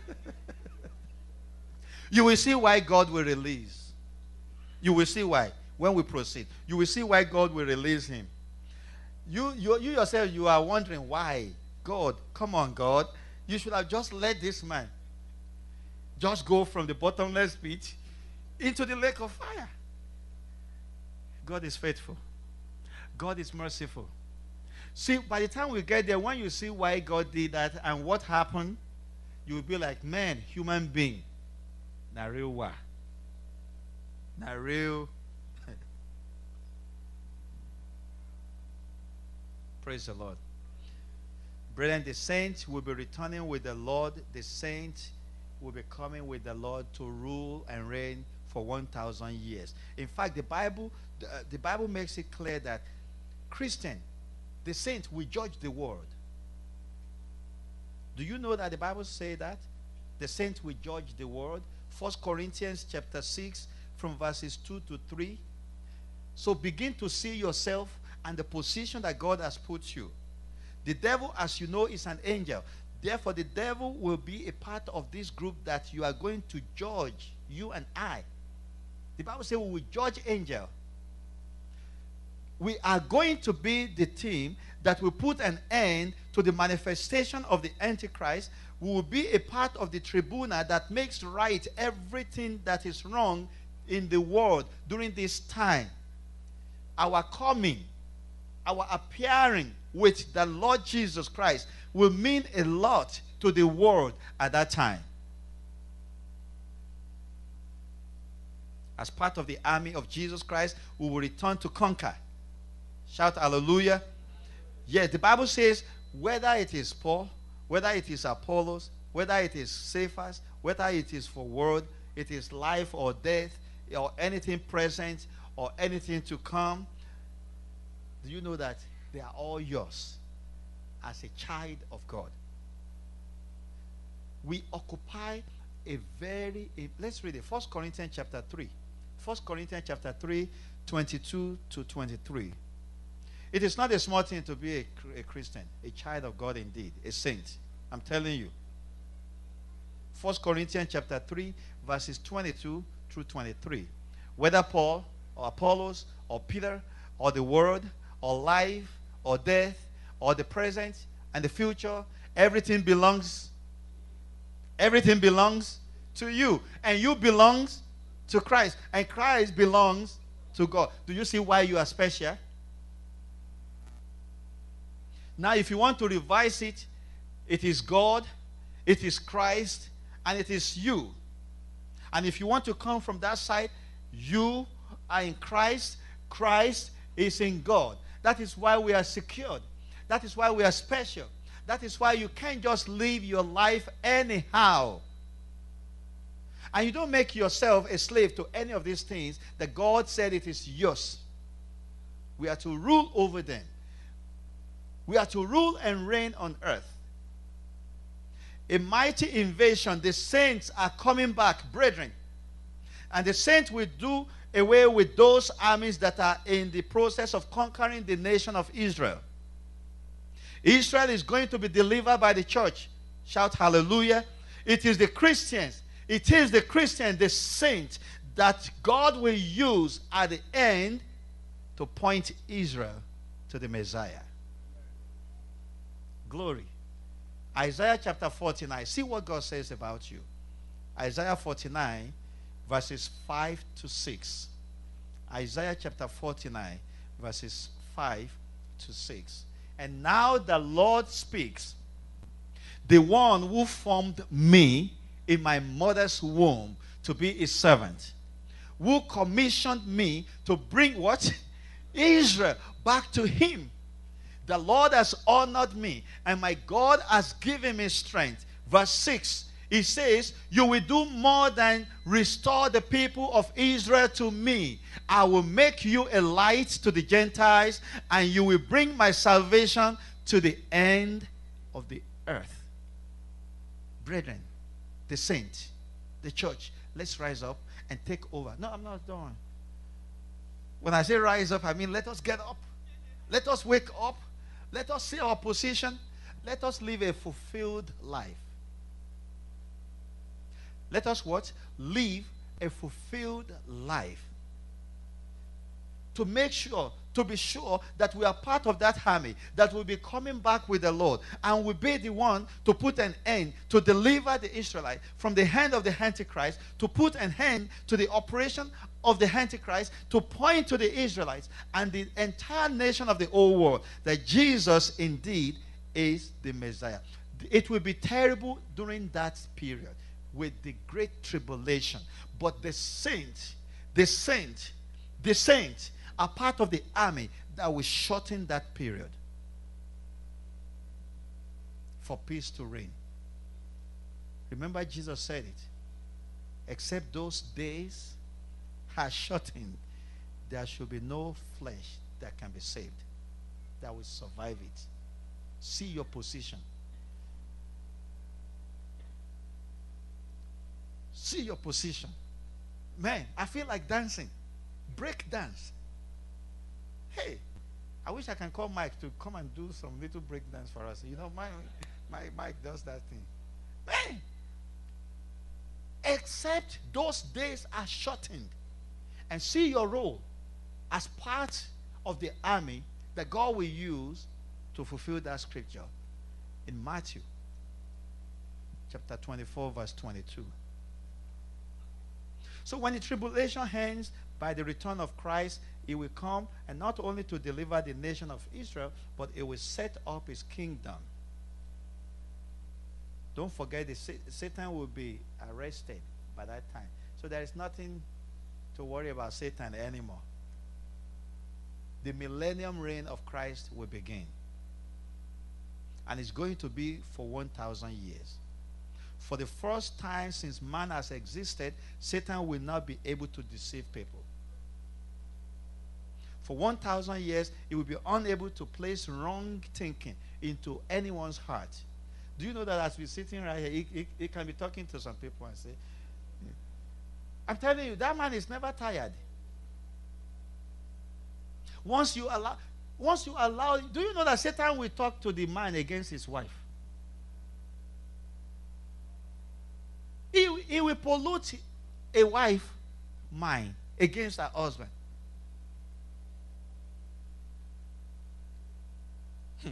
Speaker 1: You will see why God will release. You will see why when we proceed. You will see why God will release him. You you, you yourself, you are wondering why. God, come on, God. You should have just let this man just go from the bottomless pit into the lake of fire. God is faithful. God is merciful. See, by the time we get there, when you see why God did that and what happened, you will be like, man, human being. Na real wa. Na real. Praise the Lord. Brethren, the saints will be returning with the Lord. The saints will be coming with the Lord to rule and reign for one thousand years. In fact, the Bible, the, uh, the Bible makes it clear that Christian, the saints will judge the world. Do you know that the Bible says that? The saints will judge the world. First Corinthians chapter six from verses two to three. So begin to see yourself and the position that God has put you. The devil, as you know, is an angel. Therefore, the devil will be a part of this group that you are going to judge, you and I. The Bible says we will judge angel. We are going to be the team that will put an end to the manifestation of the Antichrist. We will be a part of the tribunal that makes right everything that is wrong in the world during this time. Our coming, our appearing with the Lord Jesus Christ will mean a lot to the world at that time. As part of the army of Jesus Christ, we will return to conquer. Shout hallelujah. Yes, the Bible says whether it is Paul, whether it is Apollos, whether it is Cephas, whether it is for word, it is life or death, or anything present or anything to come. Do you know that they are all yours as a child of God? We occupy a very, a, let's read it. First Corinthians chapter three. First Corinthians chapter three, twenty-two to twenty-three. It is not a small thing to be a, a Christian, a child of God indeed, a saint. I'm telling you. First Corinthians chapter three, verses twenty-two through twenty-three. Whether Paul or Apollos or Peter or the Word or life or death or the present and the future, everything belongs, everything belongs to you. And you belongs to Christ. And Christ belongs to God. Do you see why you are special? Now, if you want to revise it, it is God, it is Christ, and it is you. And if you want to come from that side, you are in Christ, Christ is in God. That is why we are secured. That is why we are special. That is why you can't just live your life anyhow. And you don't make yourself a slave to any of these things that God said it is yours. We are to rule over them. We are to rule and reign on earth. A mighty invasion. The saints are coming back, brethren. And the saints will do away with those armies that are in the process of conquering the nation of Israel. Israel is going to be delivered by the church. Shout hallelujah. It is the Christians. It is the Christian, the saint, that God will use at the end to point Israel to the Messiah. Glory. Isaiah chapter forty-nine. See what God says about you. Isaiah forty-nine, verses five to six. Isaiah chapter forty-nine, verses five to six. And now the Lord speaks, the one who formed me in my mother's womb to be his servant, who commissioned me to bring what? Israel back to him. The Lord has honored me, and my God has given me strength. Verse six, he says, you will do more than restore the people of Israel to me. I will make you a light to the Gentiles, and you will bring my salvation to the end of the earth. Brethren, the saint, the church, let's rise up and take over. No, I'm not done. When I say rise up, I mean let us get up. Let us wake up. Let us see our position. Let us live a fulfilled life. Let us what? Live a fulfilled life. To make sure, to be sure that we are part of that army that will be coming back with the Lord and will be the one to put an end, to deliver the Israelites from the hand of the Antichrist, to put an end to the operation of the Antichrist, to point to the Israelites and the entire nation of the old world that Jesus indeed is the Messiah. It will be terrible during that period with the great tribulation. But the saint, the saint, the saint are part of the army that will shorten that period for peace to reign. Remember, Jesus said it. Except those days are shortened, there should be no flesh that can be saved, that will survive it. See your position. See your position. Man, I feel like dancing. Break dance. Hey, I wish I can call Mike to come and do some little break dance for us. You know, my, my Mike does that thing. Man, except those days are shortened. And see your role as part of the army that God will use to fulfill that scripture in Matthew chapter twenty-four, verse twenty-two. So when the tribulation ends by the return of Christ, he will come, and not only to deliver the nation of Israel, but it will set up his kingdom. Don't forget that Satan will be arrested by that time. So there is nothing to worry about Satan anymore. The millennium reign of Christ will begin. And it's going to be for one thousand years. For the first time since man has existed, Satan will not be able to deceive people. For one thousand years, he will be unable to place wrong thinking into anyone's heart. Do you know that as we're sitting right here, he, he, he can be talking to some people and say, I'm telling you, that man is never tired. Once you allow, once you allow, do you know that Satan will talk to the man against his wife? he will pollute a wife mind against her husband. Hmm.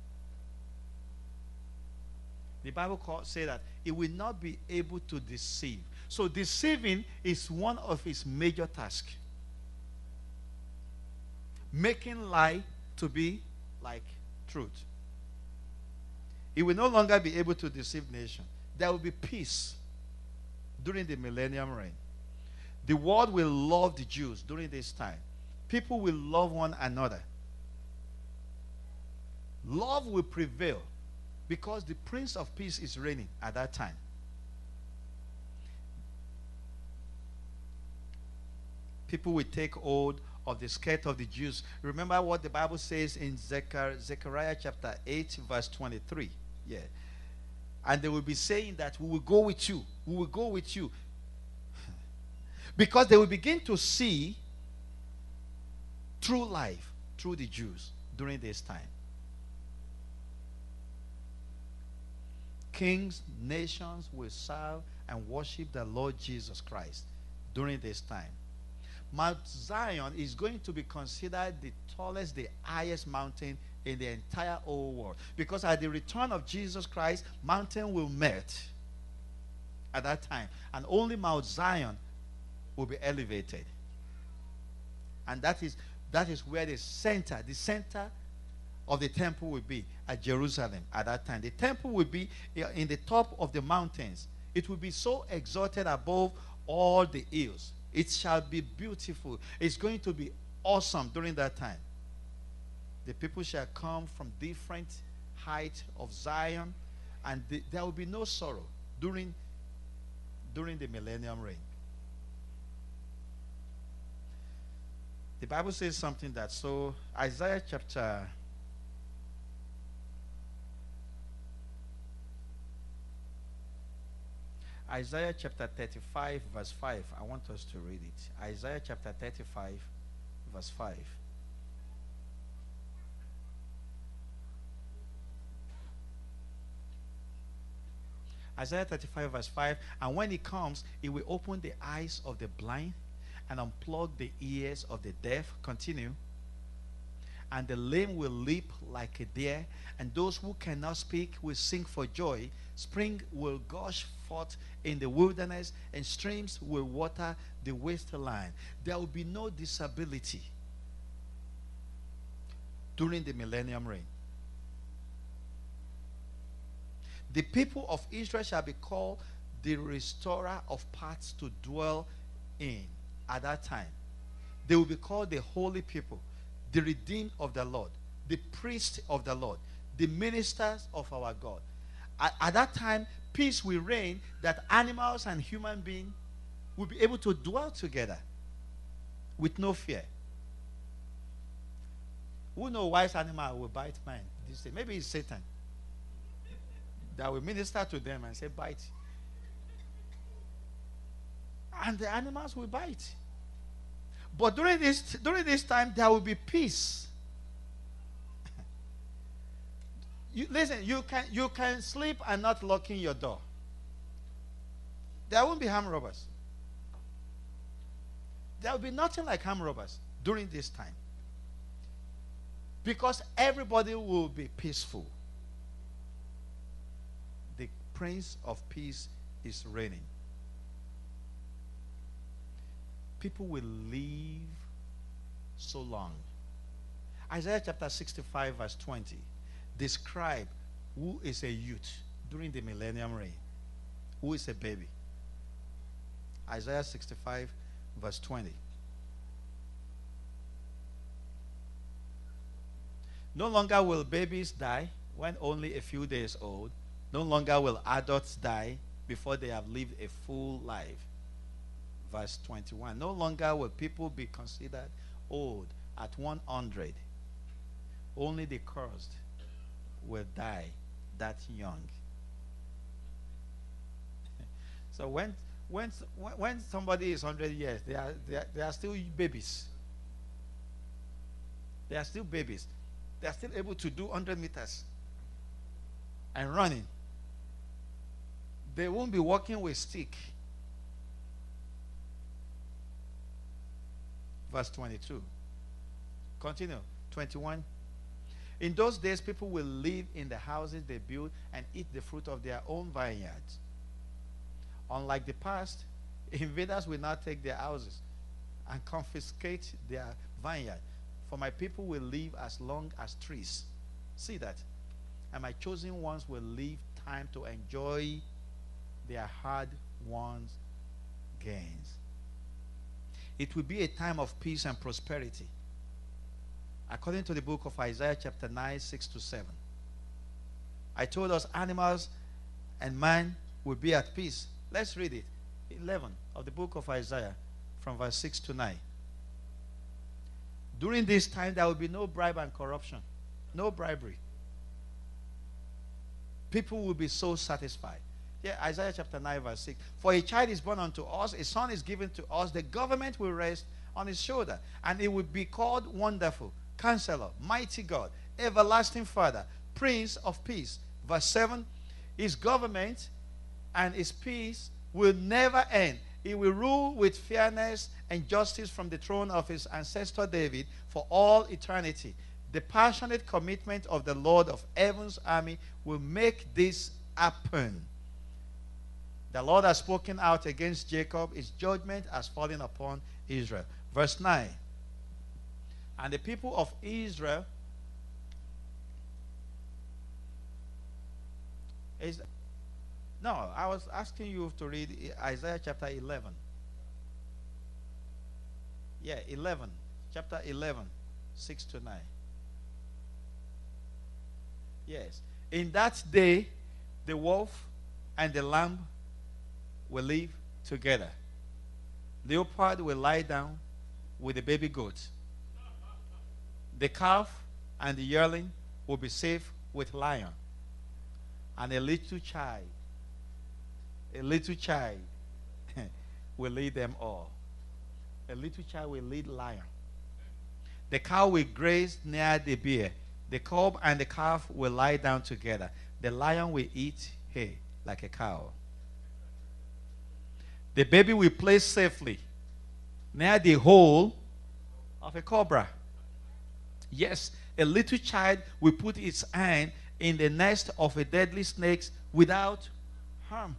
Speaker 1: The Bible call, say that he will not be able to deceive. So deceiving is one of his major tasks. Making lie to be like truth. He will no longer be able to deceive nations. There will be peace during the millennium reign. The world will love the Jews during this time. People will love one another. Love will prevail because the Prince of Peace is reigning at that time. People will take hold of the skirt of the Jews. Remember what the Bible says in Zechariah chapter eight, verse twenty-three. Yeah. And they will be saying that we will go with you. We will go with you. Because they will begin to see true life through the Jews during this time. Kings, nations will serve and worship the Lord Jesus Christ during this time. Mount Zion is going to be considered the tallest, the highest mountain in the entire whole world. Because at the return of Jesus Christ, mountain will melt at that time. And only Mount Zion will be elevated. And that is, that is where the center, the center of the temple will be at Jerusalem at that time. The temple will be in the top of the mountains. It will be so exalted above all the hills. It shall be beautiful. It's going to be awesome during that time. The people shall come from different heights of Zion, and the, there will be no sorrow during, during the millennium reign. The Bible says something that so Isaiah chapter Isaiah chapter thirty-five, verse five. I want us to read it. Isaiah chapter thirty-five, verse five. Isaiah thirty-five, verse five. And when he comes, he will open the eyes of the blind and unplug the ears of the deaf. Continue. And the lame will leap like a deer, and those who cannot speak will sing for joy. Spring will gush forth in the wilderness, and streams will water the wasteland. There will be no disability during the millennium reign. The people of Israel shall be called the restorer of paths to dwell in at that time. They will be called the holy people, the redeemed of the Lord, the priests of the Lord, the ministers of our God. At, at that time, peace will reign, that animals and human beings will be able to dwell together with no fear. Who knows wise animal will bite man? This day? Maybe it's Satan that will minister to them and say, bite. And the animals will bite. But during this, during this time, there will be peace. You, listen, you can, you can sleep and not locking your door. There won't be armed robbers. There will be nothing like armed robbers during this time. Because everybody will be peaceful. The Prince of Peace is reigning. People will live so long. Isaiah chapter sixty-five, verse twenty. Describe who is a youth during the millennium reign. Who is a baby? Isaiah sixty-five, verse twenty. No longer will babies die when only a few days old. No longer will adults die before they have lived a full life. Verse twenty-one. No longer will people be considered old at one hundred. Only the cursed will die that young. So when when when somebody is one hundred years, they are, they are they are still babies. They are still babies. They are still able to do one hundred meters and running. They won't be walking with stick verse twenty-two. Continue. twenty-one. In those days, people will live in the houses they build and eat the fruit of their own vineyards. Unlike the past, invaders will not take their houses and confiscate their vineyard. For my people will live as long as trees. See that? And my chosen ones will live time to enjoy their hard-won gains. It will be a time of peace and prosperity. According to the book of Isaiah chapter nine, six to seven. I told us animals and man will be at peace. Let's read it. eleven of the book of Isaiah from verse six to nine. During this time there will be no bribe and corruption. No bribery. People will be so satisfied. Yeah, Isaiah chapter nine verse six. For a child is born unto us, a son is given to us, the government will rest on his shoulder, and it will be called Wonderful, Counselor, Mighty God, Everlasting Father, Prince of Peace. Verse seven, his government and his peace will never end. He will rule with fairness and justice from the throne of his ancestor David for all eternity. The passionate commitment of the Lord of heaven's army will make this happen. The Lord has spoken out against Jacob. His judgment has fallen upon Israel. Verse nine. And the people of Israel is, no, I was asking you to read Isaiah chapter eleven. Yeah, eleven. Chapter eleven, six to nine. Yes. In that day, the wolf and the lamb will live together. Leopard will lie down with the baby goat. The calf and the yearling will be safe with lion. And a little child, a little child will lead them all. A little child will lead lion. The cow will graze near the bear. The cub and the calf will lie down together. The lion will eat hay like a cow. The baby will play safely near the hole of a cobra. Yes, a little child will put its hand in the nest of a deadly snake without harm.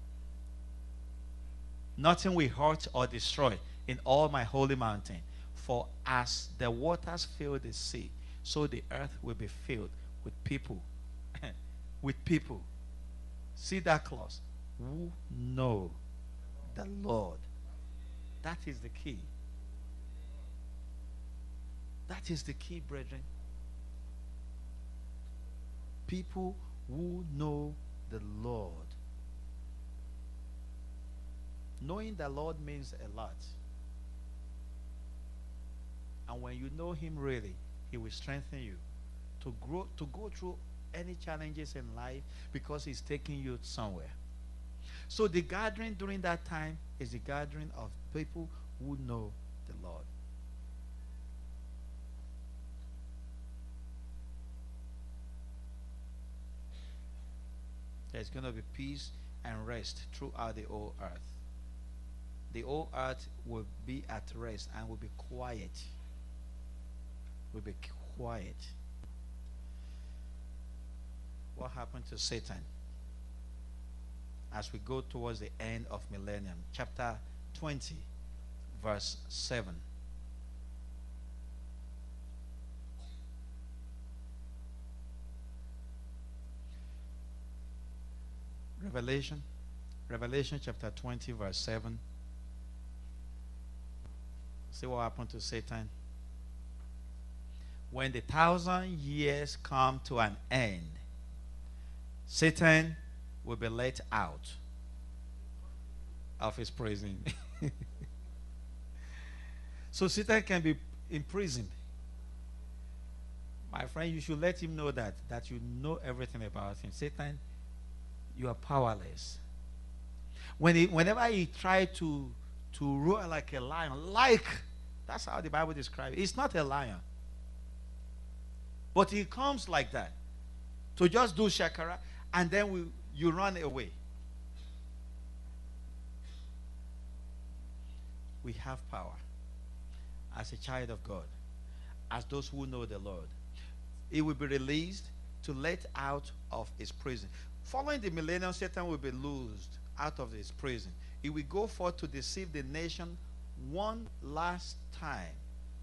Speaker 1: Nothing will hurt or destroy in all my holy mountain. For as the waters fill the sea, so the earth will be filled with people. With people. See that clause? Who know the Lord. That is the key. That is the key, brethren. People who know the Lord. Knowing the Lord means a lot. And when you know him really, he will strengthen you to grow, to go through any challenges in life, because he's taking you somewhere. So the gathering during that time is the gathering of people who know the Lord. There's going to be peace and rest throughout the whole earth. The whole earth will be at rest and will be quiet. Will be quiet. What happened to Satan as we go towards the end of millennium? Chapter twenty, verse seven. Revelation, Revelation chapter twenty, verse seven. See what happened to Satan? When the thousand years come to an end, Satan will be let out of his prison. So Satan can be imprisoned. My friend, you should let him know that, that you know everything about him. Satan, you are powerless. When he, whenever he tried to, to roar like a lion, like, that's how the Bible describes it. He's not a lion. But he comes like that to just do shakara, and then we, you run away. We have power. as a child of God, as those who know the Lord. He will be released to let out of his prison. Following the millennium, Satan will be loosed out of his prison. He will go forth to deceive the nation one last time.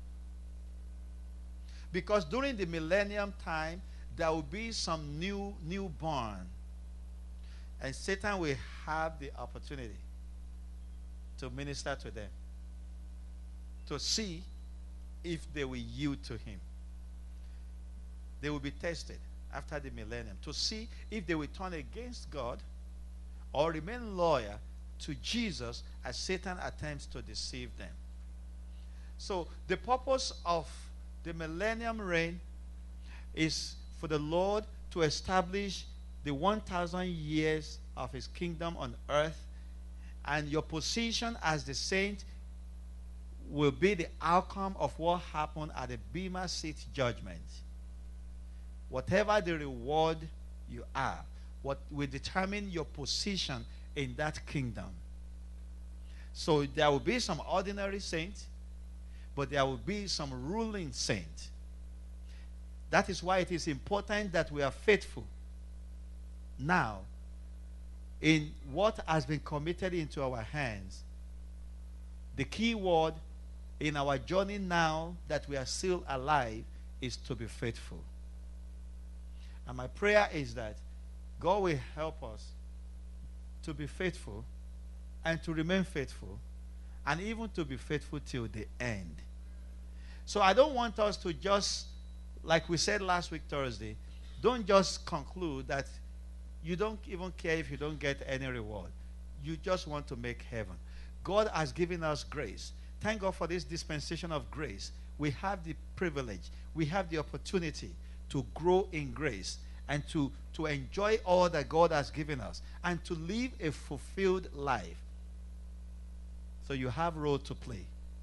Speaker 1: Because during the millennium time, there will be some new newborn. And Satan will have the opportunity to minister to them, to see if they will yield to him. They will be tested after the millennium to see if they will turn against God or remain loyal to Jesus as Satan attempts to deceive them. So the purpose of the millennium reign is for the Lord to establish the one thousand years of his kingdom on earth, and your position as the saint will be the outcome of what happened at the Bema Seat judgment. Whatever the reward you are, what will determine your position in that kingdom. So there will be some ordinary saints, but there will be some ruling saints. That is why it is important that we are faithful now in what has been committed into our hands. The key word in our journey now that we are still alive is to be faithful. And my prayer is that God will help us to be faithful and to remain faithful and even to be faithful till the end. So I don't want us to just, like we said last week Thursday, don't just conclude that you don't even care if you don't get any reward. You just want to make heaven. God has given us grace. Thank God for this dispensation of grace. We have the privilege, we have the opportunity to grow in grace and to, to enjoy all that God has given us and to live a fulfilled life. So you have a role to play.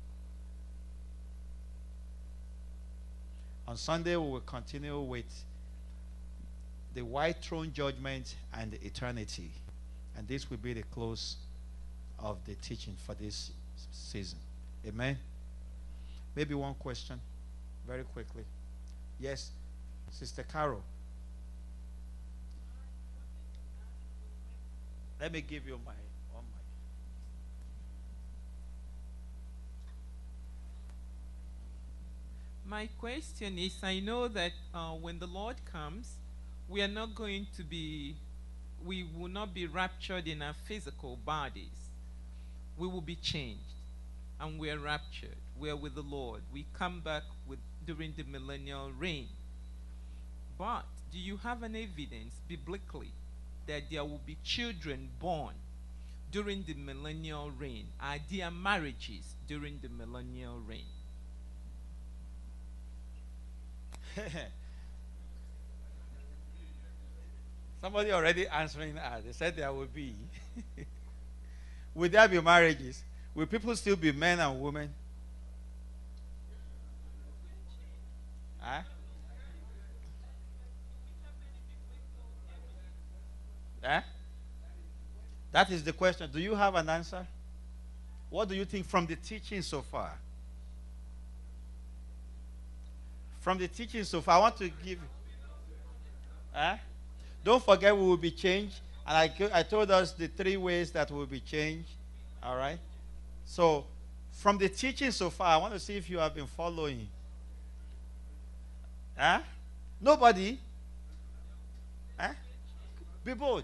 Speaker 1: On Sunday, we will continue with the white throne judgment and the eternity. And this will be the close of the teaching for this season. Amen. Maybe one question, very quickly. Yes, Sister Carol. Let me give you my one mic.
Speaker 2: My question is, I know that uh, when the Lord comes, we are not going to be, we will not be raptured in our physical bodies. We will be changed, and we are raptured. We are with the Lord. We come back with during the millennial reign. But do you have an evidence biblically that there will be children born during the millennial reign? Are there marriages during the millennial reign?
Speaker 1: Somebody already answering us. They said there will be. Will there be marriages? Will people still be men and women? Huh? Huh? That is the question. Do you have an answer? What do you think from the teaching so far? From the teaching so far, I want to give. Huh? Don't forget we will be changed. And I, I told us the three ways that will be changed. All right? So, from the teaching so far, I want to see if you have been following. Huh? Nobody? Huh? Be bold.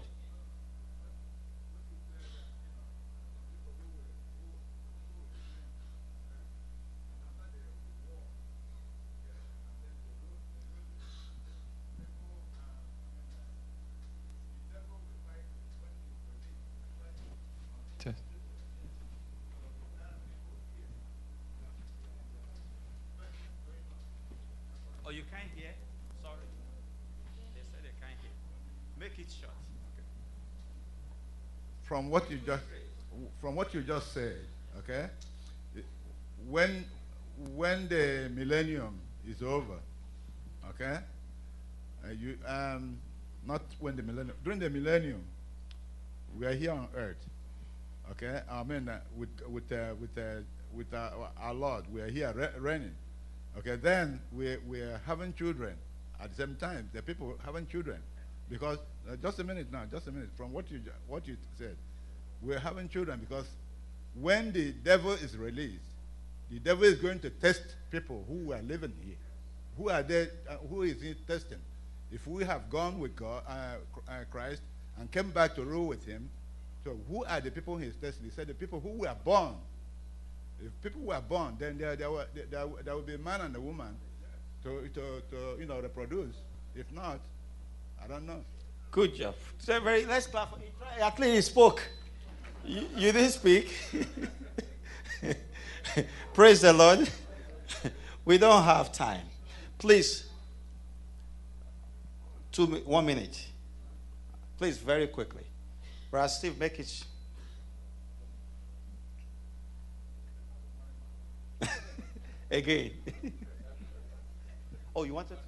Speaker 1: Oh, you can't hear? Sorry. They said they can't hear. Make it short. Okay.
Speaker 3: From what you just from what you just said, okay? When when the millennium is over, okay? Uh, you um not when the millennium during the millennium, we are here on earth, okay? I mean uh, with with uh, with uh, with our, our Lord. We are here re- reigning. Okay, then we, we are having children at the same time. The people having children. Because, uh, just a minute now, just a minute, from what you, what you said. We're having children because when the devil is released, the devil is going to test people who are living here. Who are they, uh, who is he testing? If we have gone with God, uh, uh, Christ, and came back to rule with him, so who are the people he's testing? He said the people who were born. If people were born, then there, there, were, there, there will be a man and a woman to, to, to you know, reproduce. If not, I don't know.
Speaker 1: Good job. So very, let's clap for him. At least he spoke. You, you didn't speak. Praise the Lord. We don't have time. Please, two, one minute. Please, very quickly. Brother Steve, make it. Again. Oh, you wanted?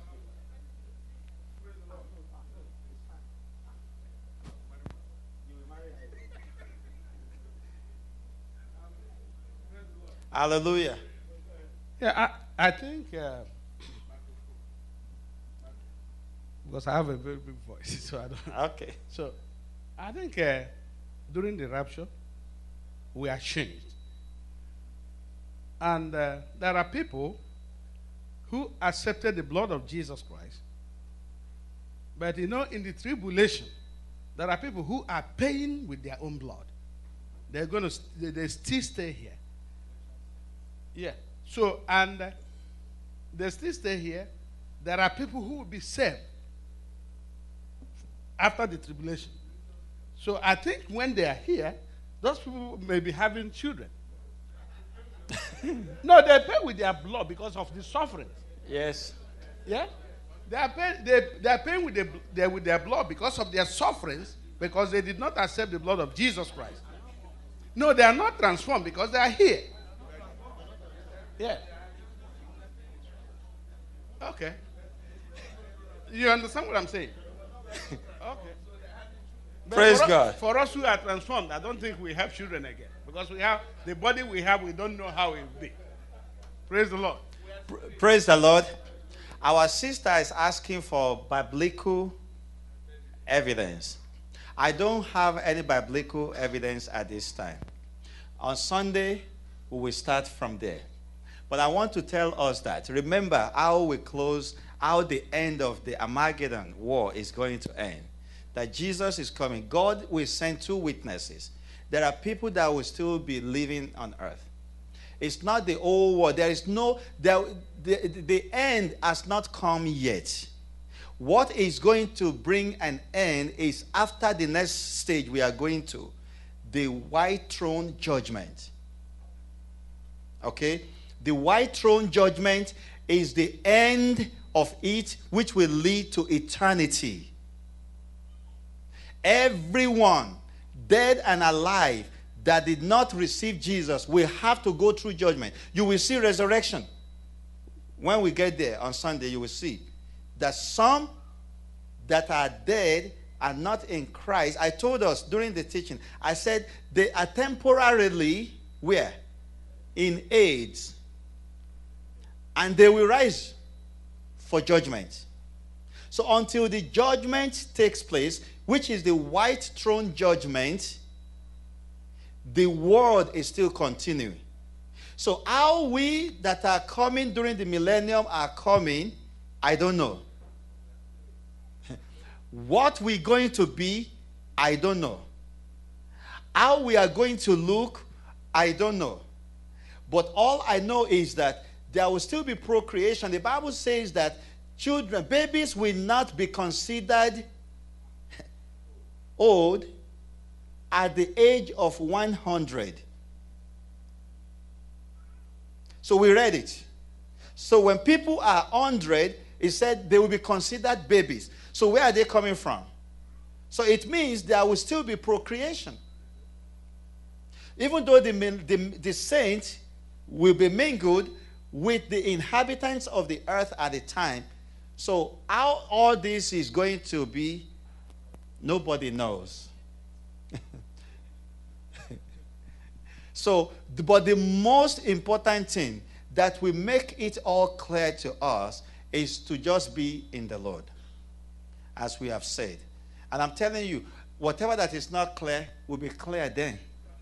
Speaker 1: Hallelujah.
Speaker 4: Yeah, I, I think, uh, because I have a very big voice, so I don't.
Speaker 1: Okay.
Speaker 4: So, I think uh, during the rapture, we are changed. And uh, there are people who accepted the blood of Jesus Christ. But you know, in the tribulation, there are people who are paying with their own blood. They're going to, st- they still stay here. Yeah. So, and uh, they still stay here. There are people who will be saved after the tribulation. So I think when they are here, those people may be having children. No, they pay with their blood because of the suffering.
Speaker 1: Yes.
Speaker 4: Yeah? They are paying, they, they are paying with, the, they, with their blood because of their sufferings, because they did not accept the blood of Jesus Christ. No, they are not transformed because they are here. Yeah. Okay. You understand what I'm saying? Okay. But
Speaker 1: Praise
Speaker 4: for us,
Speaker 1: God.
Speaker 4: For us who are transformed, I don't think we have children again. Because we have the body we have, we don't know how it will be. Praise the Lord.
Speaker 1: Praise the Lord. Our sister is asking for biblical evidence. I don't have any biblical evidence at this time. On Sunday, we will start from there. But I want to tell us that, remember how we close, how the end of the Armageddon war is going to end. That Jesus is coming. God will send two witnesses. There are people that will still be living on earth. It's not the old world. There is no, there, the, the end has not come yet. What is going to bring an end is after the next stage we are going to, the white throne judgment. Okay? The white throne judgment is the end of it, which will lead to eternity. Everyone, dead and alive, that did not receive Jesus will have to go through judgment. You will see resurrection. When we get there on Sunday, you will see that some that are dead are not in Christ. I told us during the teaching, I said they are temporarily where? In AIDS. And they will rise for judgment. So until the judgment takes place, which is the white throne judgment, the world is still continuing. So how we that are coming during the millennium are coming, I don't know. What we're going to be, I don't know. How we are going to look, I don't know. But all I know is that there will still be procreation. The Bible says that children, babies will not be considered old at the age of one hundred. So we read it. So when people are one hundred, it said they will be considered babies. So where are they coming from? So it means there will still be procreation. Even though the, the, the saints will be mingled with the inhabitants of the earth at the time. So how all this is going to be, nobody knows. So, but the most important thing that will make it all clear to us is to just be in the Lord, as we have said. And I'm telling you, whatever that is not clear will be clear then.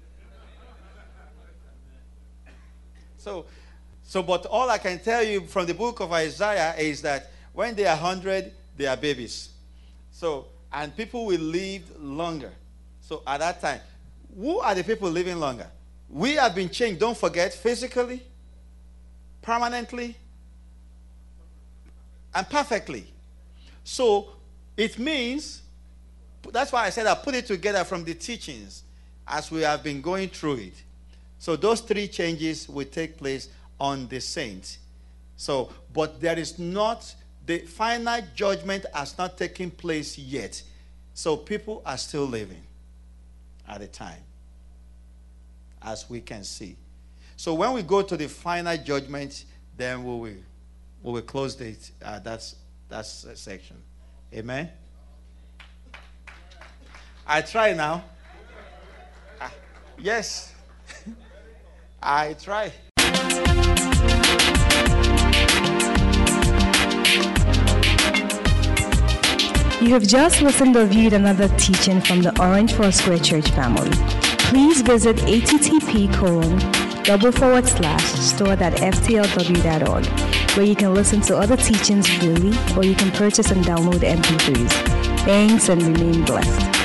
Speaker 1: So, so, but all I can tell you from the book of Isaiah is that when they are one hundred, they are babies. So, and people will live longer. So at that time, who are the people living longer? We have been changed, don't forget, physically, permanently, and perfectly. So it means, that's why I said I put it together from the teachings as we have been going through it. So those three changes will take place on the saints. So, but there is not, the final judgment has not taken place yet. So people are still living at the time, as we can see. So when we go to the final judgment, then we will, we will close the, uh, that's, that's a section. Amen? I try now. Uh, yes. I try.
Speaker 5: You have just listened or viewed another teaching from the Orange Foursquare Church family. Please visit http colon double forward slash store.ftlw.org, where you can listen to other teachings freely, or you can purchase and download M P threes. Thanks and remain blessed.